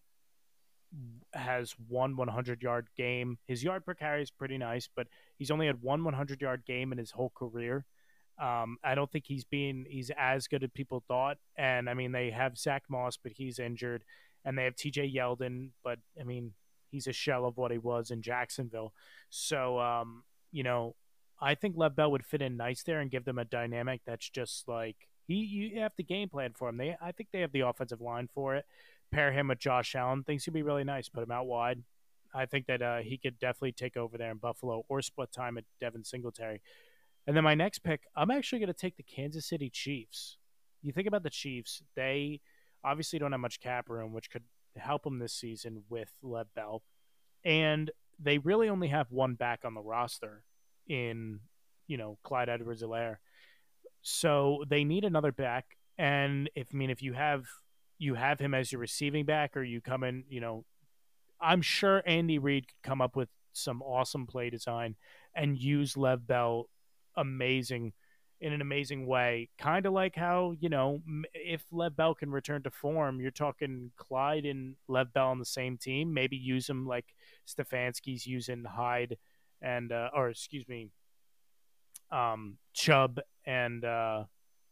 S1: has one hundred-yard game. His yard per carry is pretty nice, but he's only had one hundred-yard game in his whole career. Um, I don't think he's been he's as good as people thought. And, I mean, they have Zach Moss, but he's injured. And they have T J Yeldon, but, I mean, he's a shell of what he was in Jacksonville. So, um, you know, I think Lev Bell would fit in nice there and give them a dynamic that's just like he. You have the game plan for him. They, I think they have the offensive line for it. Pair him with Josh Allen. Things could be really nice. Put him out wide. I think that uh, he could definitely take over there in Buffalo or split time at Devin Singletary. And then my next pick, I'm actually going to take the Kansas City Chiefs. You think about the Chiefs, they obviously don't have much cap room, which could help them this season with Lev Bell. And they really only have one back on the roster in, you know, Clyde Edwards-Helaire. So they need another back. And if, I mean, if you have, you have him as your receiving back or you come in, you know, I'm sure Andy Reid could come up with some awesome play design and use Lev Bell amazing in an amazing way. Kind of like how, you know, if Lev Bell can return to form, you're talking Clyde and Lev Bell on the same team. Maybe use him like Stefanski's using Hyde and, uh, or excuse me, um, Chubb and, uh,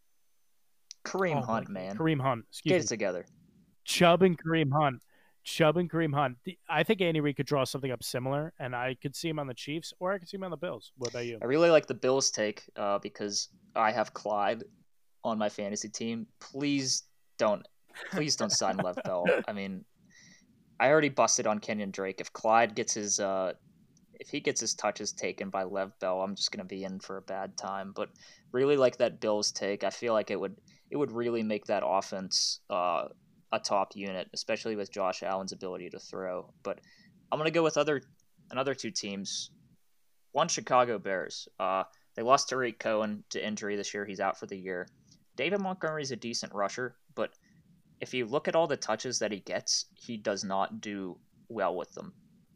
S3: Kareem
S1: oh,
S3: Hunt, man.
S1: Kareem Hunt. Excuse
S3: Get
S1: me.
S3: it together.
S1: Chubb and Kareem Hunt. Chubb and Kareem Hunt. I think Andy Reid could draw something up similar, and I could see him on the Chiefs, or I could see him on the Bills. What about you?
S3: I really like the Bills take uh, because I have Clyde on my fantasy team. Please don't, please don't sign Lev Bell. I mean, I already busted on Kenyon Drake. If Clyde gets his, uh, if he gets his touches taken by Lev Bell, I'm just gonna be in for a bad time. But really like that Bills take. I feel like it would, it would really make that offense uh, a top unit, especially with Josh Allen's ability to throw. But I'm going to go with other another two teams. One, Chicago Bears. Uh, they lost Tariq Cohen to injury this year. He's out for the year. David Montgomery's a decent rusher, but if you look at all the touches that he gets, he does not do well with them.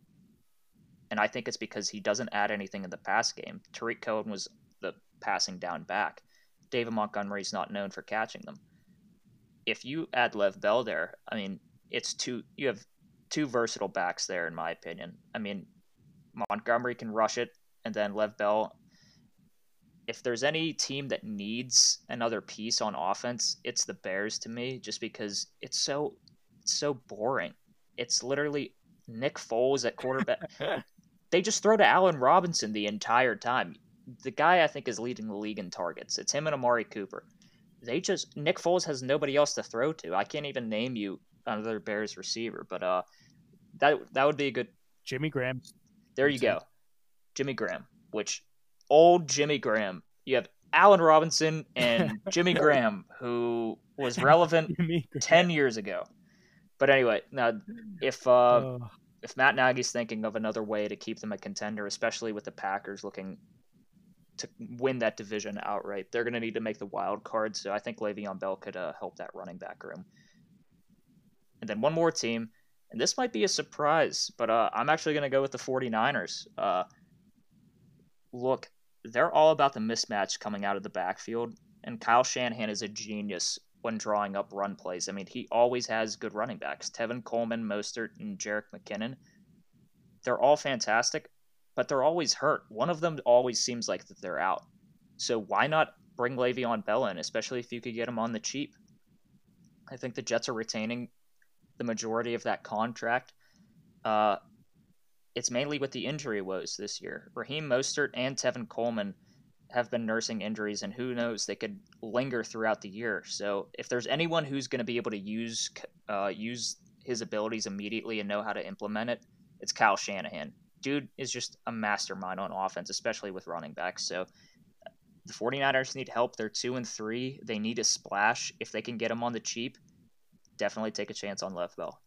S3: And I think it's because he doesn't add anything in the pass game. Tariq Cohen was the passing down back. David Montgomery's not known for catching them. If you add Lev Bell there, I mean, it's two. You have two versatile backs there, in my opinion. I mean, Montgomery can rush it, and then Lev Bell. If there's any team that needs another piece on offense, it's the Bears to me, just because it's so it's so boring. It's literally Nick Foles at quarterback. They just throw to Allen Robinson the entire time. The guy I think is leading the league in targets. It's him and Amari Cooper. They just Nick Foles has nobody else to throw to. I can't even name you another Bears receiver, but uh, that that would be a good.
S1: Jimmy Graham.
S3: There you go, Jimmy Graham. Which old Jimmy Graham? You have Allen Robinson and Jimmy Graham, who was relevant ten years ago. But anyway, now if uh, oh. if Matt Nagy's thinking of another way to keep them a contender, especially with the Packers looking to win that division outright, they're going to need to make the wild card. So I think Le'Veon Bell could uh, help that running back room. And then one more team, and this might be a surprise, but uh, I'm actually going to go with the 49ers. Uh, look, they're all about the mismatch coming out of the backfield, and Kyle Shanahan is a genius when drawing up run plays. I mean, he always has good running backs. Tevin Coleman, Mostert, and Jerick McKinnon. They're all fantastic, but they're always hurt. One of them always seems like that they're out. So why not bring Le'Veon Bell in, especially if you could get him on the cheap? I think the Jets are retaining the majority of that contract. Uh, it's mainly with the injury woes this year. Raheem Mostert and Tevin Coleman have been nursing injuries, and who knows, they could linger throughout the year. So if there's anyone who's going to be able to use uh, use his abilities immediately and know how to implement it, it's Kyle Shanahan. Dude is just a mastermind on offense, especially with running backs. So the 49ers need help. They're two and three. They need a splash. If they can get him on the cheap, definitely take a chance on Lev Bell.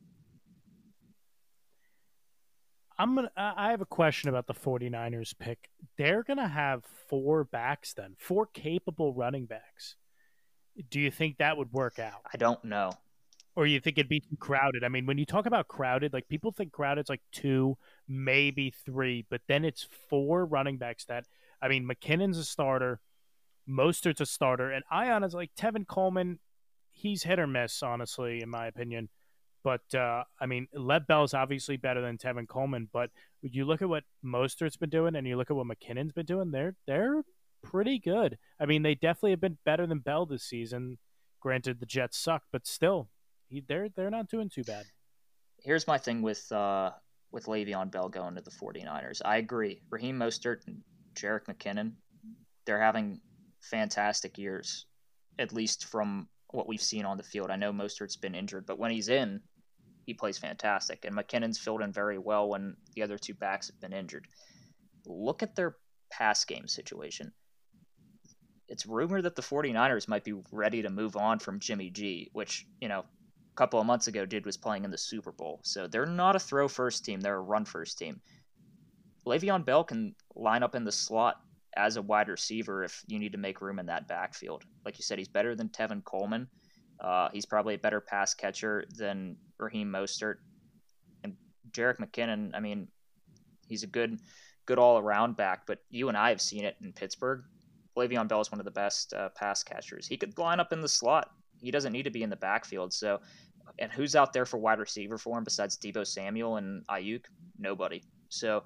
S1: I'm gonna. I have a question about the 49ers pick. They're gonna have four backs then, four capable running backs. Do you think that would work out?
S3: I don't know.
S1: Or you think it'd be too crowded? I mean, when you talk about crowded, like people think crowded's like two, maybe three, but then it's four running backs that, I mean, McKinnon's a starter, Mostert's a starter, and I honestly, like Tevin Coleman, he's hit or miss, honestly, in my opinion. But, uh, I mean, Lev Bell's obviously better than Tevin Coleman, but you look at what Mostert's been doing and you look at what McKinnon's been doing, they're, they're pretty good. I mean, they definitely have been better than Bell this season. Granted, the Jets suck, but still. He, they're they're not doing too bad.
S3: Here's my thing with uh, with Le'Veon Bell going to the 49ers. I agree. Raheem Mostert and Jerick McKinnon, they're having fantastic years, at least from what we've seen on the field. I know Mostert's been injured, but when he's in, he plays fantastic. And McKinnon's filled in very well when the other two backs have been injured. Look at their pass game situation. It's rumored that the 49ers might be ready to move on from Jimmy G, which, you know, couple of months ago did was playing in the Super Bowl. So they're not a throw first team, they're a run first team. Le'Veon Bell can line up in the slot as a wide receiver if you need to make room in that backfield. Like you said, he's better than Tevin Coleman. Uh, he's probably a better pass catcher than Raheem Mostert. And Jerick McKinnon, I mean, he's a good good all-around back, but you and I have seen it in Pittsburgh. Le'Veon Bell is one of the best uh, pass catchers. He could line up in the slot. He doesn't need to be in the backfield. So, and who's out there for wide receiver for him besides Deebo Samuel and Ayuk? Nobody. So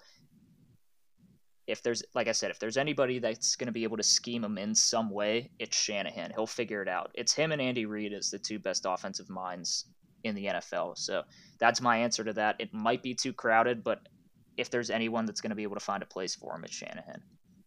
S3: if there's, like I said, if there's anybody that's going to be able to scheme him in some way, it's Shanahan. He'll figure it out. It's him and Andy Reid as the two best offensive minds in the N F L. So that's my answer to that. It might be too crowded, but if there's anyone that's going to be able to find a place for him, it's Shanahan.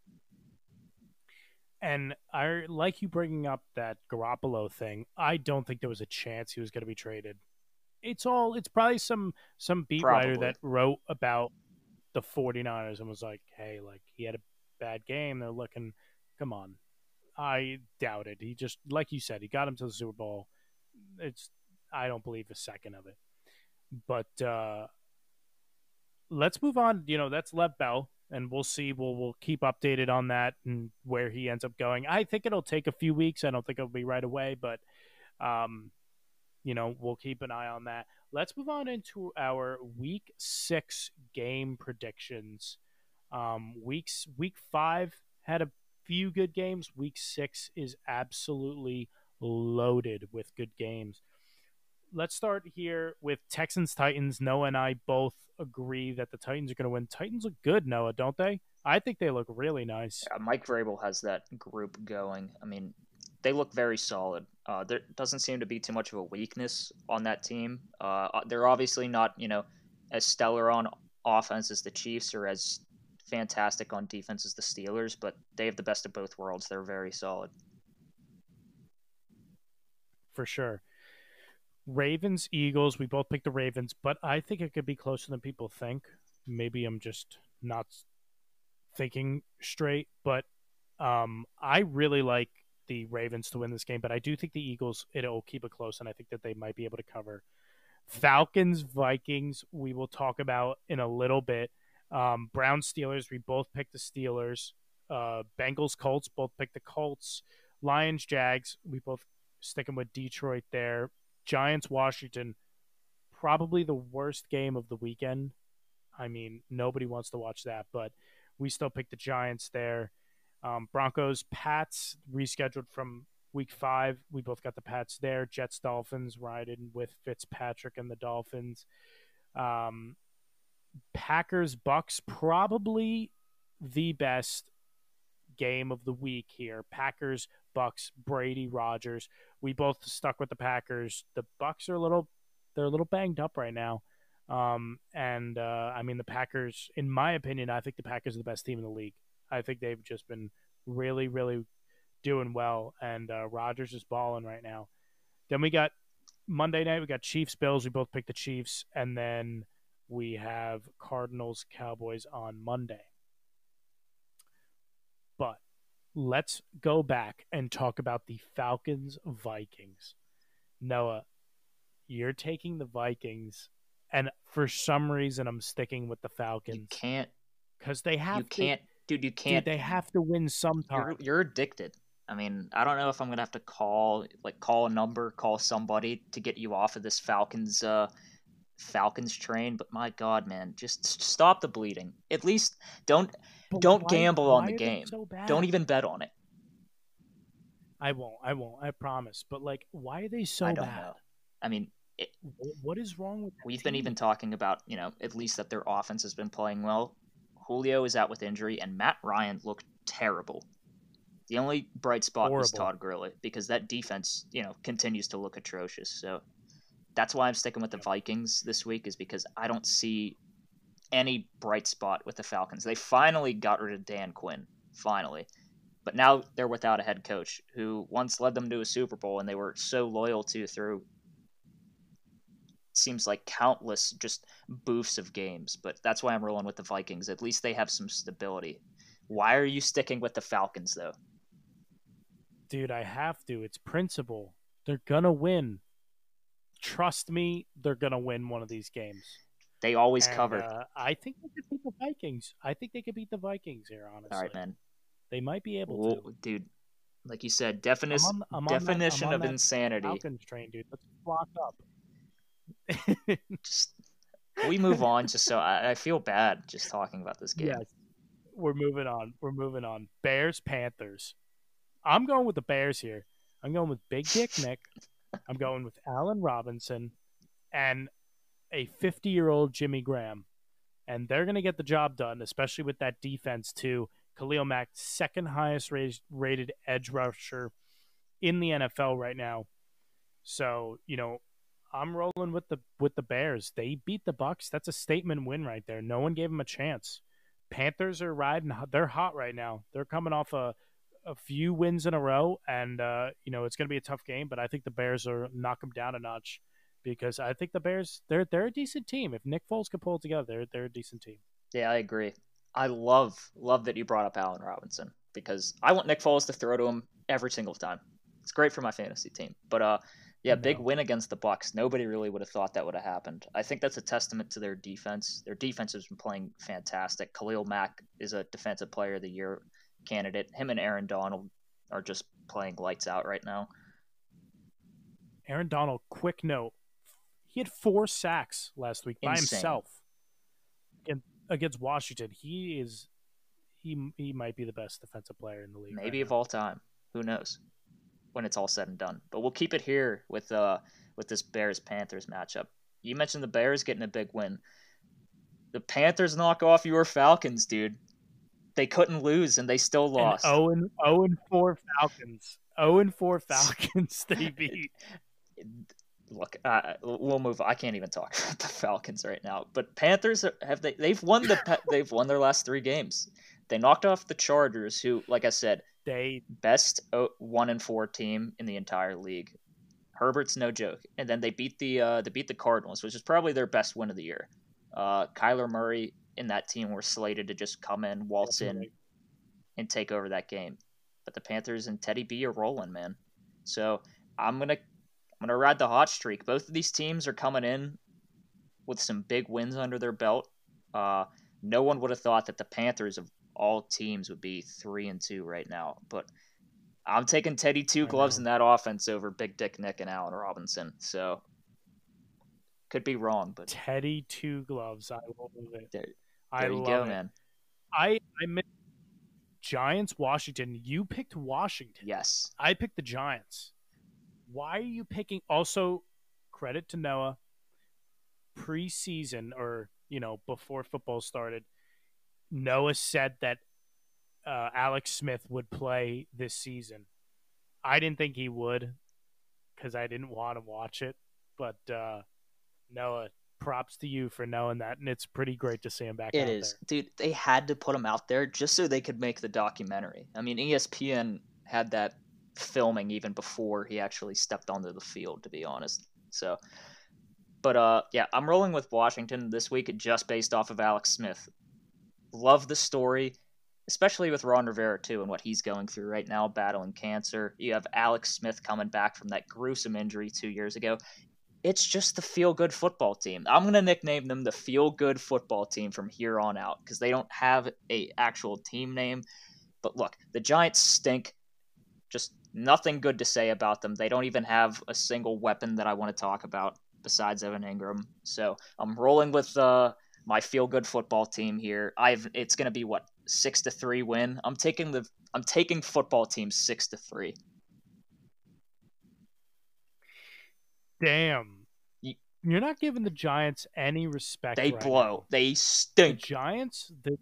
S1: And I like you bringing up that Garoppolo thing. I don't think there was a chance he was going to be traded. It's all, it's probably some, some beat
S3: Probably.
S1: writer that wrote about the 49ers and was like, hey, like he had a bad game. They're looking, come on. I doubt it. He just, like you said, he got him to the Super Bowl. It's, I don't believe a second of it. But uh, let's move on. You know, that's Lev Bell. And we'll see. We'll we'll keep updated on that and where he ends up going. I think it'll take a few weeks. I don't think it'll be right away, but um, you know, we'll keep an eye on that. Let's move on into our week six game predictions. Um, weeks week five had a few good games. Week six is absolutely loaded with good games. Let's start here with Texans Titans. Noah and I both agree that the Titans are going to win. Titans look good, Noah, don't they? I think they look really nice.
S3: Yeah, Mike Vrabel has that group going. I mean, they look very solid. Uh, there doesn't seem to be too much of a weakness on that team. Uh, they're obviously not, you know, as stellar on offense as the Chiefs or as fantastic on defense as the Steelers, but they have the best of both worlds. They're very solid.
S1: For sure. Ravens, Eagles, we both picked the Ravens, but I think it could be closer than people think. Maybe I'm just not thinking straight, but um, I really like the Ravens to win this game, but I do think the Eagles, it'll keep it close, and I think that they might be able to cover. Falcons, Vikings, we will talk about in a little bit. Um, Browns, Steelers, we both picked the Steelers. Uh, Bengals, Colts, both picked the Colts. Lions, Jags, we both sticking with Detroit there. Giants, Washington, probably the worst game of the weekend. I mean, nobody wants to watch that, but we still picked the Giants there. Um, Broncos, Pats, rescheduled from week five. We both got the Pats there. Jets, Dolphins, riding with Fitzpatrick and the Dolphins. Um, Packers, Bucks, probably the best game of the week here. Packers, Bucks, Brady, Rodgers. We both stuck with the Packers. The Bucks are a little, they're a little banged up right now. Um, and uh, I mean, the Packers, in my opinion, I think the Packers are the best team in the league. I think they've just been really, really doing well, and uh, Rodgers is balling right now. Then we got Monday night. We got Chiefs, Bills. We both picked the Chiefs, and then we have Cardinals, Cowboys on Monday. But let's go back and talk about the Falcons Vikings. Noah, you're taking the Vikings, and for some reason I'm sticking with the Falcons.
S3: You can't
S1: because they have
S3: you
S1: to,
S3: can't dude you can't
S1: dude, they have to win sometime.
S3: you're, you're addicted. I mean, I don't know if I'm gonna have to call like call a number, call somebody to get you off of this Falcons uh Falcons train, but my God, man, just stop the bleeding. At least don't
S1: But
S3: don't
S1: why-
S3: gamble
S1: why
S3: on the
S1: are they
S3: game.
S1: so bad?
S3: Don't even bet on it.
S1: I won't. I won't. I promise. But like, why are they so
S3: I don't
S1: bad?
S3: know. I mean, it,
S1: Wh- What is wrong with that
S3: we've been
S1: team?
S3: even talking about, you know, at least that their offense has been playing well. Julio is out with injury, and Matt Ryan looked terrible. The only bright spot was
S1: Horrible.
S3: Todd Gurley because that defense, you know, continues to look atrocious. So that's why I'm sticking with the Vikings this week, is because I don't see any bright spot with the Falcons. They finally got rid of Dan Quinn, finally. But now they're without a head coach who once led them to a Super Bowl and they were so loyal to through seems like countless just boofs of games. But that's why I'm rolling with the Vikings. At least they have some stability. Why are you sticking with the Falcons, though?
S1: Dude, I have to. It's principle. They're gonna win. Trust me, they're gonna win one of these games.
S3: They always
S1: And,
S3: cover.
S1: Uh, I think they could beat the Vikings. I think they could beat the Vikings here. Honestly,
S3: All right, man.
S1: They might be able
S3: Well,
S1: to.
S3: dude, like you said,
S1: I'm
S3: definition
S1: on, I'm on that- I'm
S3: definition
S1: on
S3: of
S1: that
S3: insanity.
S1: Falcons train, dude. Let's lock up.
S3: Just can we move on? Just so I, I feel bad just talking about this game.
S1: Yes. We're moving on. We're moving on. Bears, Panthers. I'm going with the Bears here. I'm going with Big Dick Nick. I'm going with Allen Robinson and a fifty-year-old Jimmy Graham. And they're going to get the job done, especially with that defense, too. Khalil Mack, second highest rated, rated edge rusher in the N F L right now. So, you know, I'm rolling with the with the Bears. They beat the Bucks. That's a statement win right there. No one gave them a chance. Panthers are riding. They're hot right now. They're coming off a, a few wins in a row, and uh, you know it's going to be a tough game. But I think the Bears are knock them down a notch because I think the Bears they're they're a decent team. If Nick Foles can pull it together, they're they're a decent team.
S3: Yeah, I agree. I love love that you brought up Allen Robinson because I want Nick Foles to throw to him every single time. It's great for my fantasy team. But uh, yeah, big
S1: No.
S3: win against the Bucks. Nobody really would have thought that would have happened. I think that's a testament to their defense. Their defense has been playing fantastic. Khalil Mack is a defensive player of the year candidate. Him and Aaron Donald are just playing lights out right now.
S1: Aaron Donald, quick note. He had four sacks last week by
S3: Insane.
S1: himself against, against Washington. He is he he might be the best defensive player in the league.
S3: Maybe
S1: right
S3: of
S1: now.
S3: all time. Who knows? When it's all said and done. But we'll keep it here with uh with this Bears-Panthers matchup. You mentioned the Bears getting a big win. The Panthers knock off your Falcons, dude. They couldn't lose, and they still lost.
S1: And oh and oh and four Falcons. Oh and four Falcons they beat.
S3: Look, uh, we'll move. I can't even talk about the Falcons right now. But Panthers have they they've won the they've won their last three games. They knocked off the Chargers, who, like I said,
S1: they
S3: best one and four team in the entire league. Herbert's no joke. And then they beat the uh, they beat the Cardinals, which is probably their best win of the year. Uh, Kyler Murray and that team were slated to just come in, waltz in, and take over that game. But the Panthers and Teddy B are rolling, man. So I'm gonna I'm gonna ride the hot streak. Both of these teams are coming in with some big wins under their belt. Uh, no one would have thought that the Panthers of all teams would be three and two right now, but I'm taking Teddy Two Gloves in that offense over Big Dick Nick and Allen Robinson. So could be wrong, but
S1: Teddy Two Gloves. I love it.
S3: There,
S1: I
S3: there you
S1: love
S3: go,
S1: it.
S3: man.
S1: I I missed Giants Washington. You picked Washington.
S3: Yes.
S1: I picked the Giants. Why are you picking? Also, credit to Noah. Preseason, or you know, before football started, Noah said that uh, Alex Smith would play this season. I didn't think he would because I didn't want to watch it. But uh, Noah, props to you for knowing that, and it's pretty great to see him back
S3: It
S1: out
S3: is.
S1: there.
S3: Dude, they had to put him out there just so they could make the documentary. I mean, E S P N had that filming even before he actually stepped onto the field, to be honest. So, but uh, yeah, I'm rolling with Washington this week just based off of Alex Smith. Love the story, especially with Ron Rivera, too, and what he's going through right now, battling cancer. You have Alex Smith coming back from that gruesome injury two years ago. It's just the feel-good football team. I'm going to nickname them the feel-good football team from here on out because they don't have a actual team name. But look, the Giants stink. Just nothing good to say about them. They don't even have a single weapon that I want to talk about besides Evan Ingram. So I'm rolling with uh, my feel-good football team here. I've it's going to be what six to three win. I'm taking the I'm taking football team six to three.
S1: Damn. You're not giving the Giants any respect.
S3: They
S1: right
S3: blow.
S1: now.
S3: They
S1: The
S3: stink.
S1: Giants, the...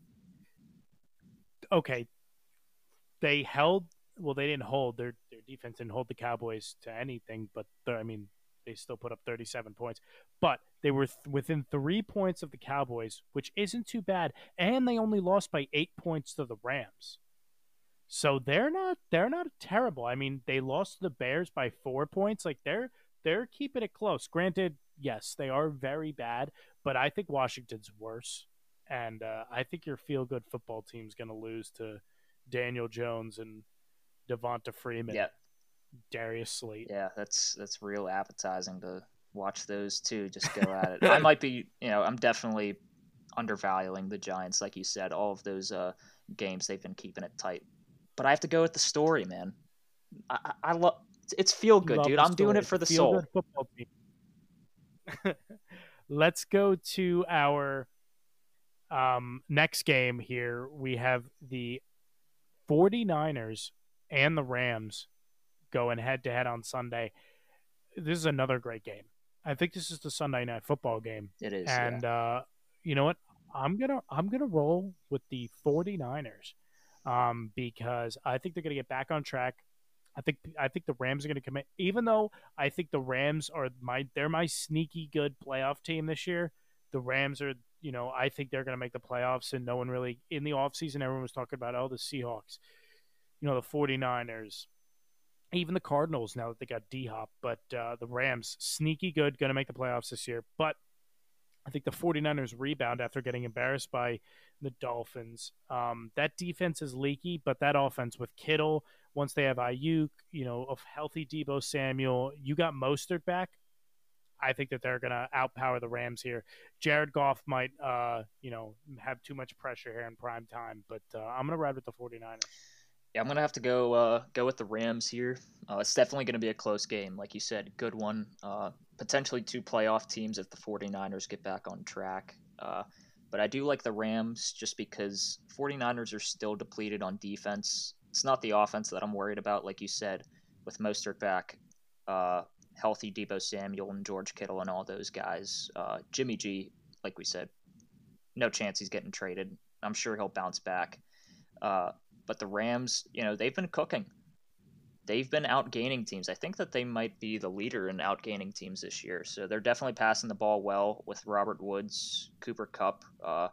S1: okay, they held. Well, they didn't hold their their defense didn't hold the Cowboys to anything, but I mean, they still put up thirty-seven points. But they were th- within three points of the Cowboys, which isn't too bad, and they only lost by eight points to the Rams. So they're not they're not terrible. I mean, they lost to the Bears by four points. Like they're they're keeping it close. Granted, yes, they are very bad, but I think Washington's worse, and uh, I think your feel-good football team's going to lose to Daniel Jones and Devonta Freeman,
S3: Yeah,
S1: Darius Slate.
S3: yeah, that's that's real appetizing to watch those two just go at it. I might be, you know, I'm definitely undervaluing the Giants, like you said. All of those uh, games they've been keeping it tight, but I have to go with the story, man. I, I, I love it's feel good,
S1: Love
S3: dude.
S1: the
S3: I'm doing
S1: story.
S3: it for the
S1: It's a
S3: soul.
S1: feel-good football team. Let's go to our um, next game here. We have the 49ers and the Rams going head-to-head on Sunday. This is another great game. I think this is the Sunday Night Football game.
S3: It is,
S1: And
S3: yeah.
S1: uh, you know what? I'm gonna I'm gonna roll with the 49ers um, because I think they're gonna get back on track. I think I think the Rams are going to commit. Even though I think the Rams are my they're my sneaky good playoff team this year. The Rams are, you know, I think they're going to make the playoffs, and no one really in the offseason, everyone was talking about, oh, the Seahawks, you know, the 49ers, even the Cardinals now that they got D-Hop, but uh, the Rams, sneaky good, going to make the playoffs this year. But I think the 49ers rebound after getting embarrassed by the Dolphins. Um, that defense is leaky, but that offense with Kittle, once they have Ayuk, you know, of healthy Deebo Samuel, you got Mostert back. I think that they're going to outpower the Rams here. Jared Goff might, uh, you know, have too much pressure here in prime time, but uh, I'm going to ride with the 49ers.
S3: Yeah, I'm gonna have to go uh, go with the Rams here. Uh, it's definitely going to be a close game, like you said. Good one. Uh, potentially two playoff teams if the 49ers get back on track. Uh, but I do like the Rams just because 49ers are still depleted on defense. It's not the offense that I'm worried about, like you said, with Mostert back, uh, healthy Debo Samuel and George Kittle and all those guys. Uh, Jimmy G, like we said, no chance he's getting traded. I'm sure he'll bounce back. Uh, but the Rams, you know, they've been cooking. They've been outgaining teams. I think that they might be the leader in outgaining teams this year. So they're definitely passing the ball well with Robert Woods, Cooper Kupp. Uh,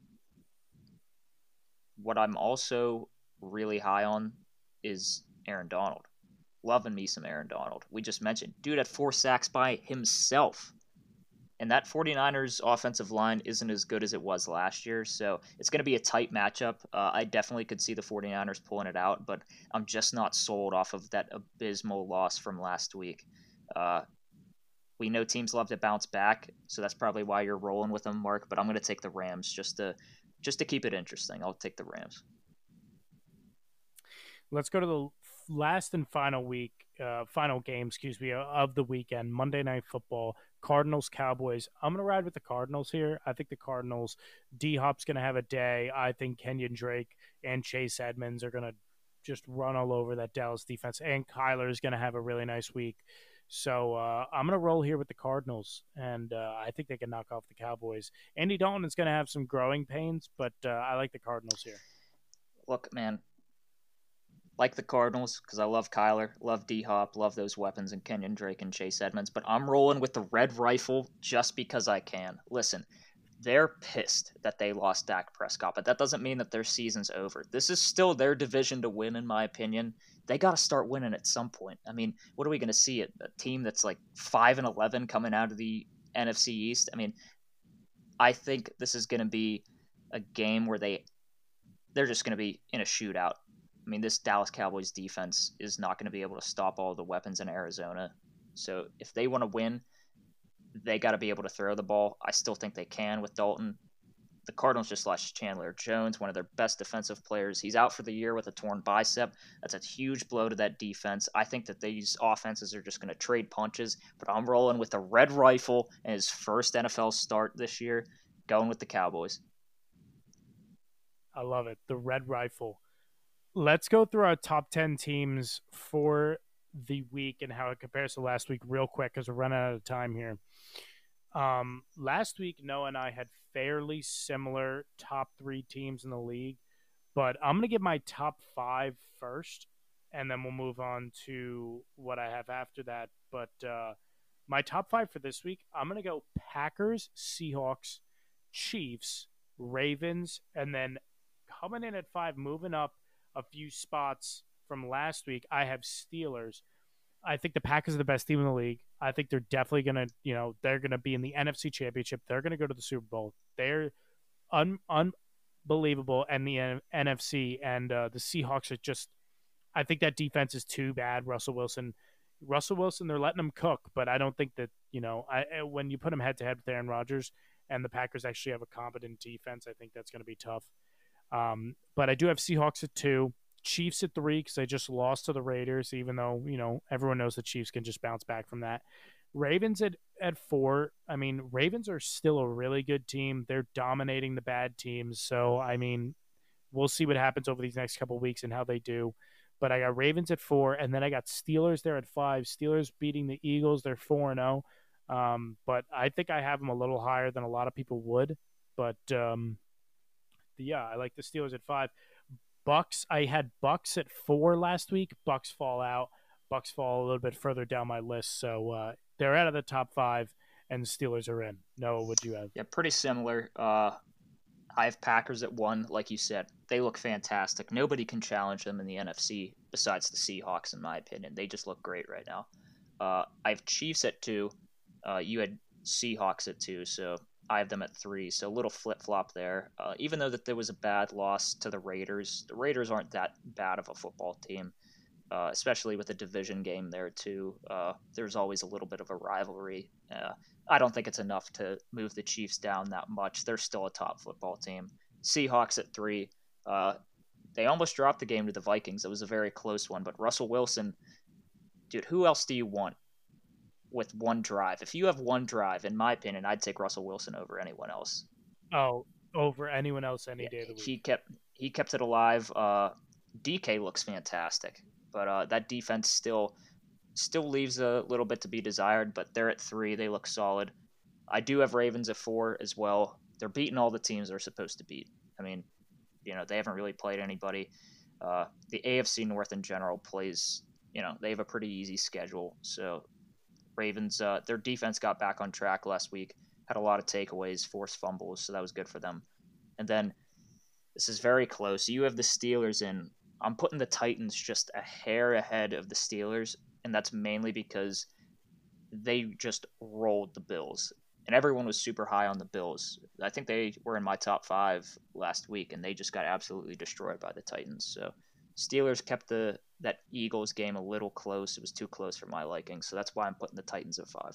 S3: what I'm also really high on is Aaron Donald. Loving me some Aaron Donald. We just mentioned, dude had four sacks by himself. And that 49ers offensive line isn't as good as it was last year, so it's going to be a tight matchup. Uh, I definitely could see the 49ers pulling it out, but I'm just not sold off of that abysmal loss from last week. Uh, we know teams love to bounce back, so that's probably why you're rolling with them, Mark, but I'm going to take the Rams just to just to keep it interesting. I'll take the Rams.
S1: Let's go to the last and final week, uh, final game, excuse me, of the weekend, Monday Night Football. Cardinals, Cowboys. I'm going to ride with the Cardinals here. I think the Cardinals, D-Hop's going to have a day. I think Kenyon Drake and Chase Edmonds are going to just run all over that Dallas defense. And Kyler is going to have a really nice week. So uh, I'm going to roll here with the Cardinals, and uh, I think they can knock off the Cowboys. Andy Dalton is going to have some growing pains, but uh, I like the Cardinals here.
S3: Look, man, like the Cardinals, because I love Kyler, love D-Hop, love those weapons and Kenyon Drake and Chase Edmonds, but I'm rolling with the Red Rifle just because I can. Listen, they're pissed that they lost Dak Prescott, but that doesn't mean that their season's over. This is still their division to win, in my opinion. They got to start winning at some point. I mean, what are we going to see? A team that's like five and eleven coming out of the N F C East? I mean, I think this is going to be a game where they, they're just going to be in a shootout. I mean, this Dallas Cowboys defense is not going to be able to stop all the weapons in Arizona. So if they want to win, they got to be able to throw the ball. I still think they can with Dalton. The Cardinals just lost Chandler Jones, one of their best defensive players. He's out for the year with a torn bicep. That's a huge blow to that defense. I think that these offenses are just going to trade punches, but I'm rolling with the Red Rifle in his first N F L start this year, going with the Cowboys.
S1: I love it. The Red Rifle. Let's go through our top ten teams for the week and how it compares to last week real quick because we're running out of time here. Um, last week, Noah and I had fairly similar top three teams in the league, but I'm going to give my top five first, and then we'll move on to what I have after that. But uh, my top five for this week, I'm going to go Packers, Seahawks, Chiefs, Ravens, and then coming in at five, moving up a few spots from last week, I have Steelers. I think the Packers are the best team in the league. I think they're definitely going to, you know, they're going to be in the N F C Championship. They're going to go to the Super Bowl. They're un- unbelievable in the N- NFC, and uh, the Seahawks are just, I think that defense is too bad. Russell Wilson, Russell Wilson, they're letting him cook, but I don't think that, you know, I, when you put him head to head with Aaron Rodgers and the Packers actually have a competent defense, I think that's going to be tough. Um, but I do have Seahawks at two, Chiefs at three because they just lost to the Raiders, even though, you know, everyone knows the Chiefs can just bounce back from that. Ravens at, at four. I mean, Ravens are still a really good team. They're dominating the bad teams. So, I mean, we'll see what happens over these next couple of weeks and how they do. But I got Ravens at four, and then I got Steelers there at five. Steelers beating the Eagles. They're four and oh. Um, but I think I have them a little higher than a lot of people would. But, um, yeah, I like the Steelers at five. Bucks, I had Bucks at four last week. Bucks fall out. Bucks fall a little bit further down my list. So uh, they're out of the top five, and the Steelers are in. Noah, what'd you have?
S3: Yeah, pretty similar. Uh, I have Packers at one, like you said. They look fantastic. Nobody can challenge them in the N F C besides the Seahawks, in my opinion. They just look great right now. Uh, I have Chiefs at two. Uh, you had Seahawks at two, so I have them at three, so a little flip-flop there. Uh, even though that there was a bad loss to the Raiders, the Raiders aren't that bad of a football team, uh, especially with a division game there too. Uh, there's always a little bit of a rivalry. Uh, I don't think it's enough to move the Chiefs down that much. They're still a top football team. Seahawks at three. Uh, they almost dropped the game to the Vikings. It was a very close one, but Russell Wilson, dude, who else do you want with one drive? If you have one drive, in my opinion, I'd take Russell Wilson over anyone else.
S1: Oh, over anyone else any
S3: Yeah,
S1: day of the week.
S3: He kept he kept it alive. Uh, D K looks fantastic, but uh, that defense still still leaves a little bit to be desired. But they're at three; they look solid. I do have Ravens at four as well. They're beating all the teams they're supposed to beat. I mean, you know, they haven't really played anybody. Uh, the A F C North in general plays, you know, they have a pretty easy schedule. So Ravens, uh, their defense got back on track last week, had a lot of takeaways, forced fumbles, so that was good for them. And then this is very close. You have the Steelers in. I'm putting the Titans just a hair ahead of the Steelers, and that's mainly because they just rolled the Bills. And everyone was super high on the Bills. I think they were in my top five last week, and they just got absolutely destroyed by the Titans. So Steelers kept the that Eagles game a little close. It was too close for my liking, so that's why I'm putting the Titans at five.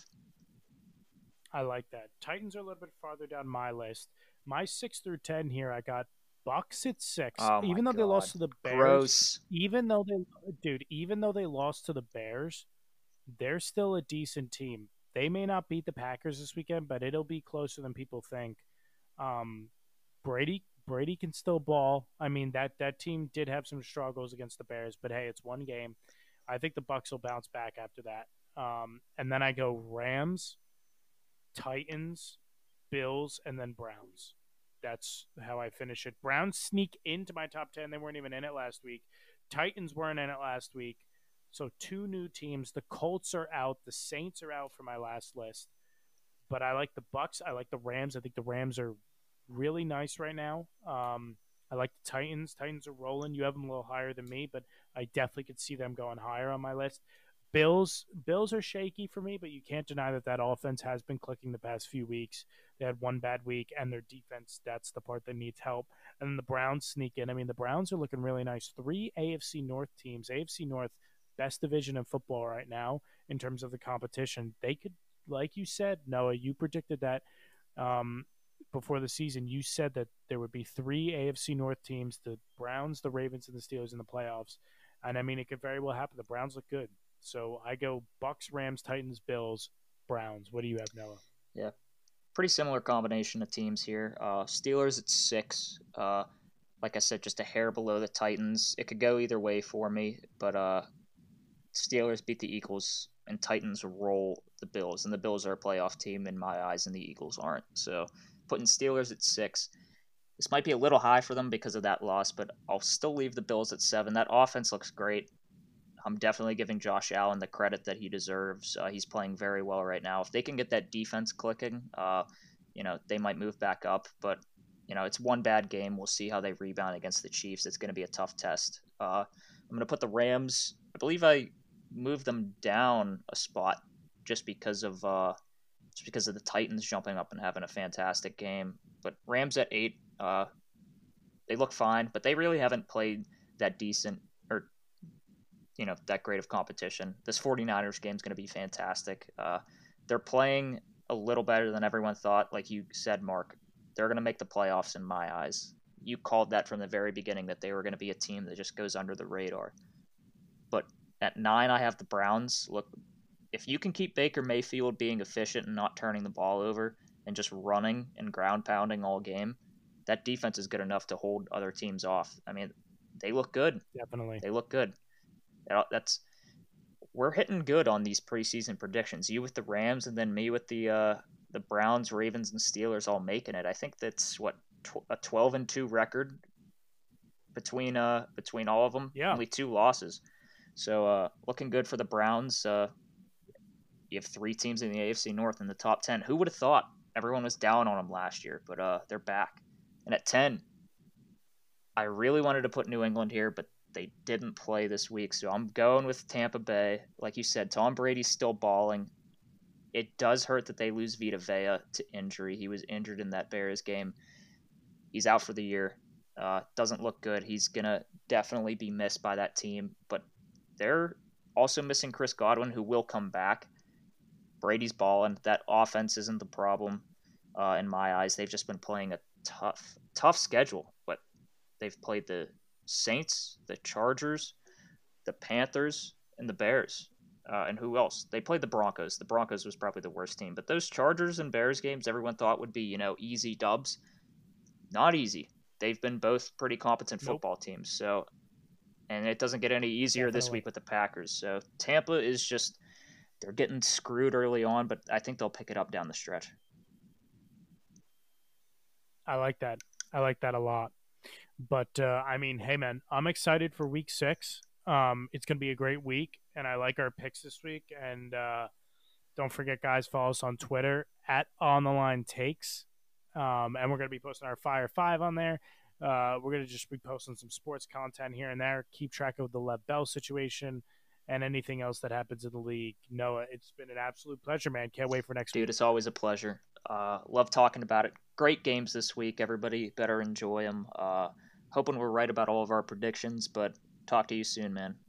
S1: I like that. Titans are a little bit farther down my list. My six through ten here, I got Bucks at six.
S3: Oh my
S1: even though
S3: God.
S1: they lost to the Bears,
S3: Gross.
S1: even though they, dude, even though they lost to the Bears, they're still a decent team. They may not beat the Packers this weekend, but it'll be closer than people think. Um, Brady, Brady can still ball. I mean, that that team did have some struggles against the Bears, but hey, it's one game. I think the Bucks will bounce back after that. Um, and then I go Rams, Titans, Bills, and then Browns. That's how I finish it. Browns sneak into my top ten. They weren't even in it last week. Titans weren't in it last week. So two new teams. The Colts are out. The Saints are out for my last list. But I like the Bucks. I like the Rams. I think the Rams are really nice right now. Um, I like the Titans. Titans are rolling. You have them a little higher than me, but I definitely could see them going higher on my list. Bills Bills are shaky for me, but you can't deny that that offense has been clicking the past few weeks. They had one bad week, and their defense, that's the part that needs help. And then the Browns sneak in. I mean, the Browns are looking really nice. Three A F C North teams. A F C North, best division in football right now in terms of the competition. They could, like you said, Noah, you predicted that um, before the season. You said that there would be three A F C North teams, the Browns, the Ravens, and the Steelers in the playoffs. And, I mean, it could very well happen. The Browns look good. So I go Bucks, Rams, Titans, Bills, Browns. What do you have, Noah?
S3: Yeah, pretty similar combination of teams here. Uh, Steelers at six. Uh, like I said, just a hair below the Titans. It could go either way for me, but uh, Steelers beat the Eagles and Titans roll the Bills. And the Bills are a playoff team in my eyes, and the Eagles aren't. So putting Steelers at six. This might be a little high for them because of that loss, but I'll still leave the Bills at seven. That offense looks great. I'm definitely giving Josh Allen the credit that he deserves. Uh, he's playing very well right now. If they can get that defense clicking, uh, you know, they might move back up. But, you know, it's one bad game. We'll see how they rebound against the Chiefs. It's going to be a tough test. Uh, I'm going to put the Rams. I believe I moved them down a spot just because of uh, just because of the Titans jumping up and having a fantastic game. But Rams at eight, uh, they look fine, but they really haven't played that decent or you know, that great of competition. This 49ers game is going to be fantastic. Uh, they're playing a little better than everyone thought. Like you said, Mark, they're going to make the playoffs in my eyes. You called that from the very beginning that they were going to be a team that just goes under the radar. But at nine, I have the Browns. Look, if you can keep Baker Mayfield being efficient and not turning the ball over and just running and ground pounding all game, that defense is good enough to hold other teams off. I mean, they look good.
S1: Definitely.
S3: They look good. That's we're hitting good on these preseason predictions. You with the Rams, and then me with the uh, the Browns, Ravens, and Steelers all making it. I think that's what tw- a twelve and two record between uh between all of them.
S1: Yeah.
S3: Only two losses. So uh, looking good for the Browns. Uh, you have three teams in the A F C North in the top ten. Who would have thought? Everyone was down on them last year, but uh, they're back. And at ten, I really wanted to put New England here, but they didn't play this week, so I'm going with Tampa Bay. Like you said, Tom Brady's still balling. It does hurt that they lose Vita Vea to injury. He was injured in that Bears game. He's out for the year. Uh, doesn't look good. He's going to definitely be missed by that team, but they're also missing Chris Godwin, who will come back. Brady's balling. That offense isn't the problem uh, in my eyes. They've just been playing a tough, tough schedule, but they've played the Saints, the Chargers, the Panthers, and the Bears. Uh, and who else? They played the Broncos. The Broncos was probably the worst team. But those Chargers and Bears games everyone thought would be, you know, easy dubs. Not easy. They've been both pretty competent
S1: Nope.
S3: football teams. So, and it doesn't get any easier
S1: Definitely.
S3: this week with the Packers. So Tampa is just, they're getting screwed early on, but I think they'll pick it up down the stretch.
S1: I like that. I like that a lot. But, uh, I mean, hey, man, I'm excited for week six. Um, it's going to be a great week, and I like our picks this week. And uh, don't forget, guys, follow us on Twitter at On The Line Takes. Um, and we're going to be posting our Fire Five on there. Uh, we're going to just be posting some sports content here and there. Keep track of the Lev Bell situation and anything else that happens in the league. Noah, it's been an absolute pleasure, man. Can't wait for next
S3: Dude,
S1: week.
S3: it's always a pleasure. Uh, love talking about it. Great games this week. Everybody better enjoy them. Uh, hoping we're right about all of our predictions, but talk to you soon, man.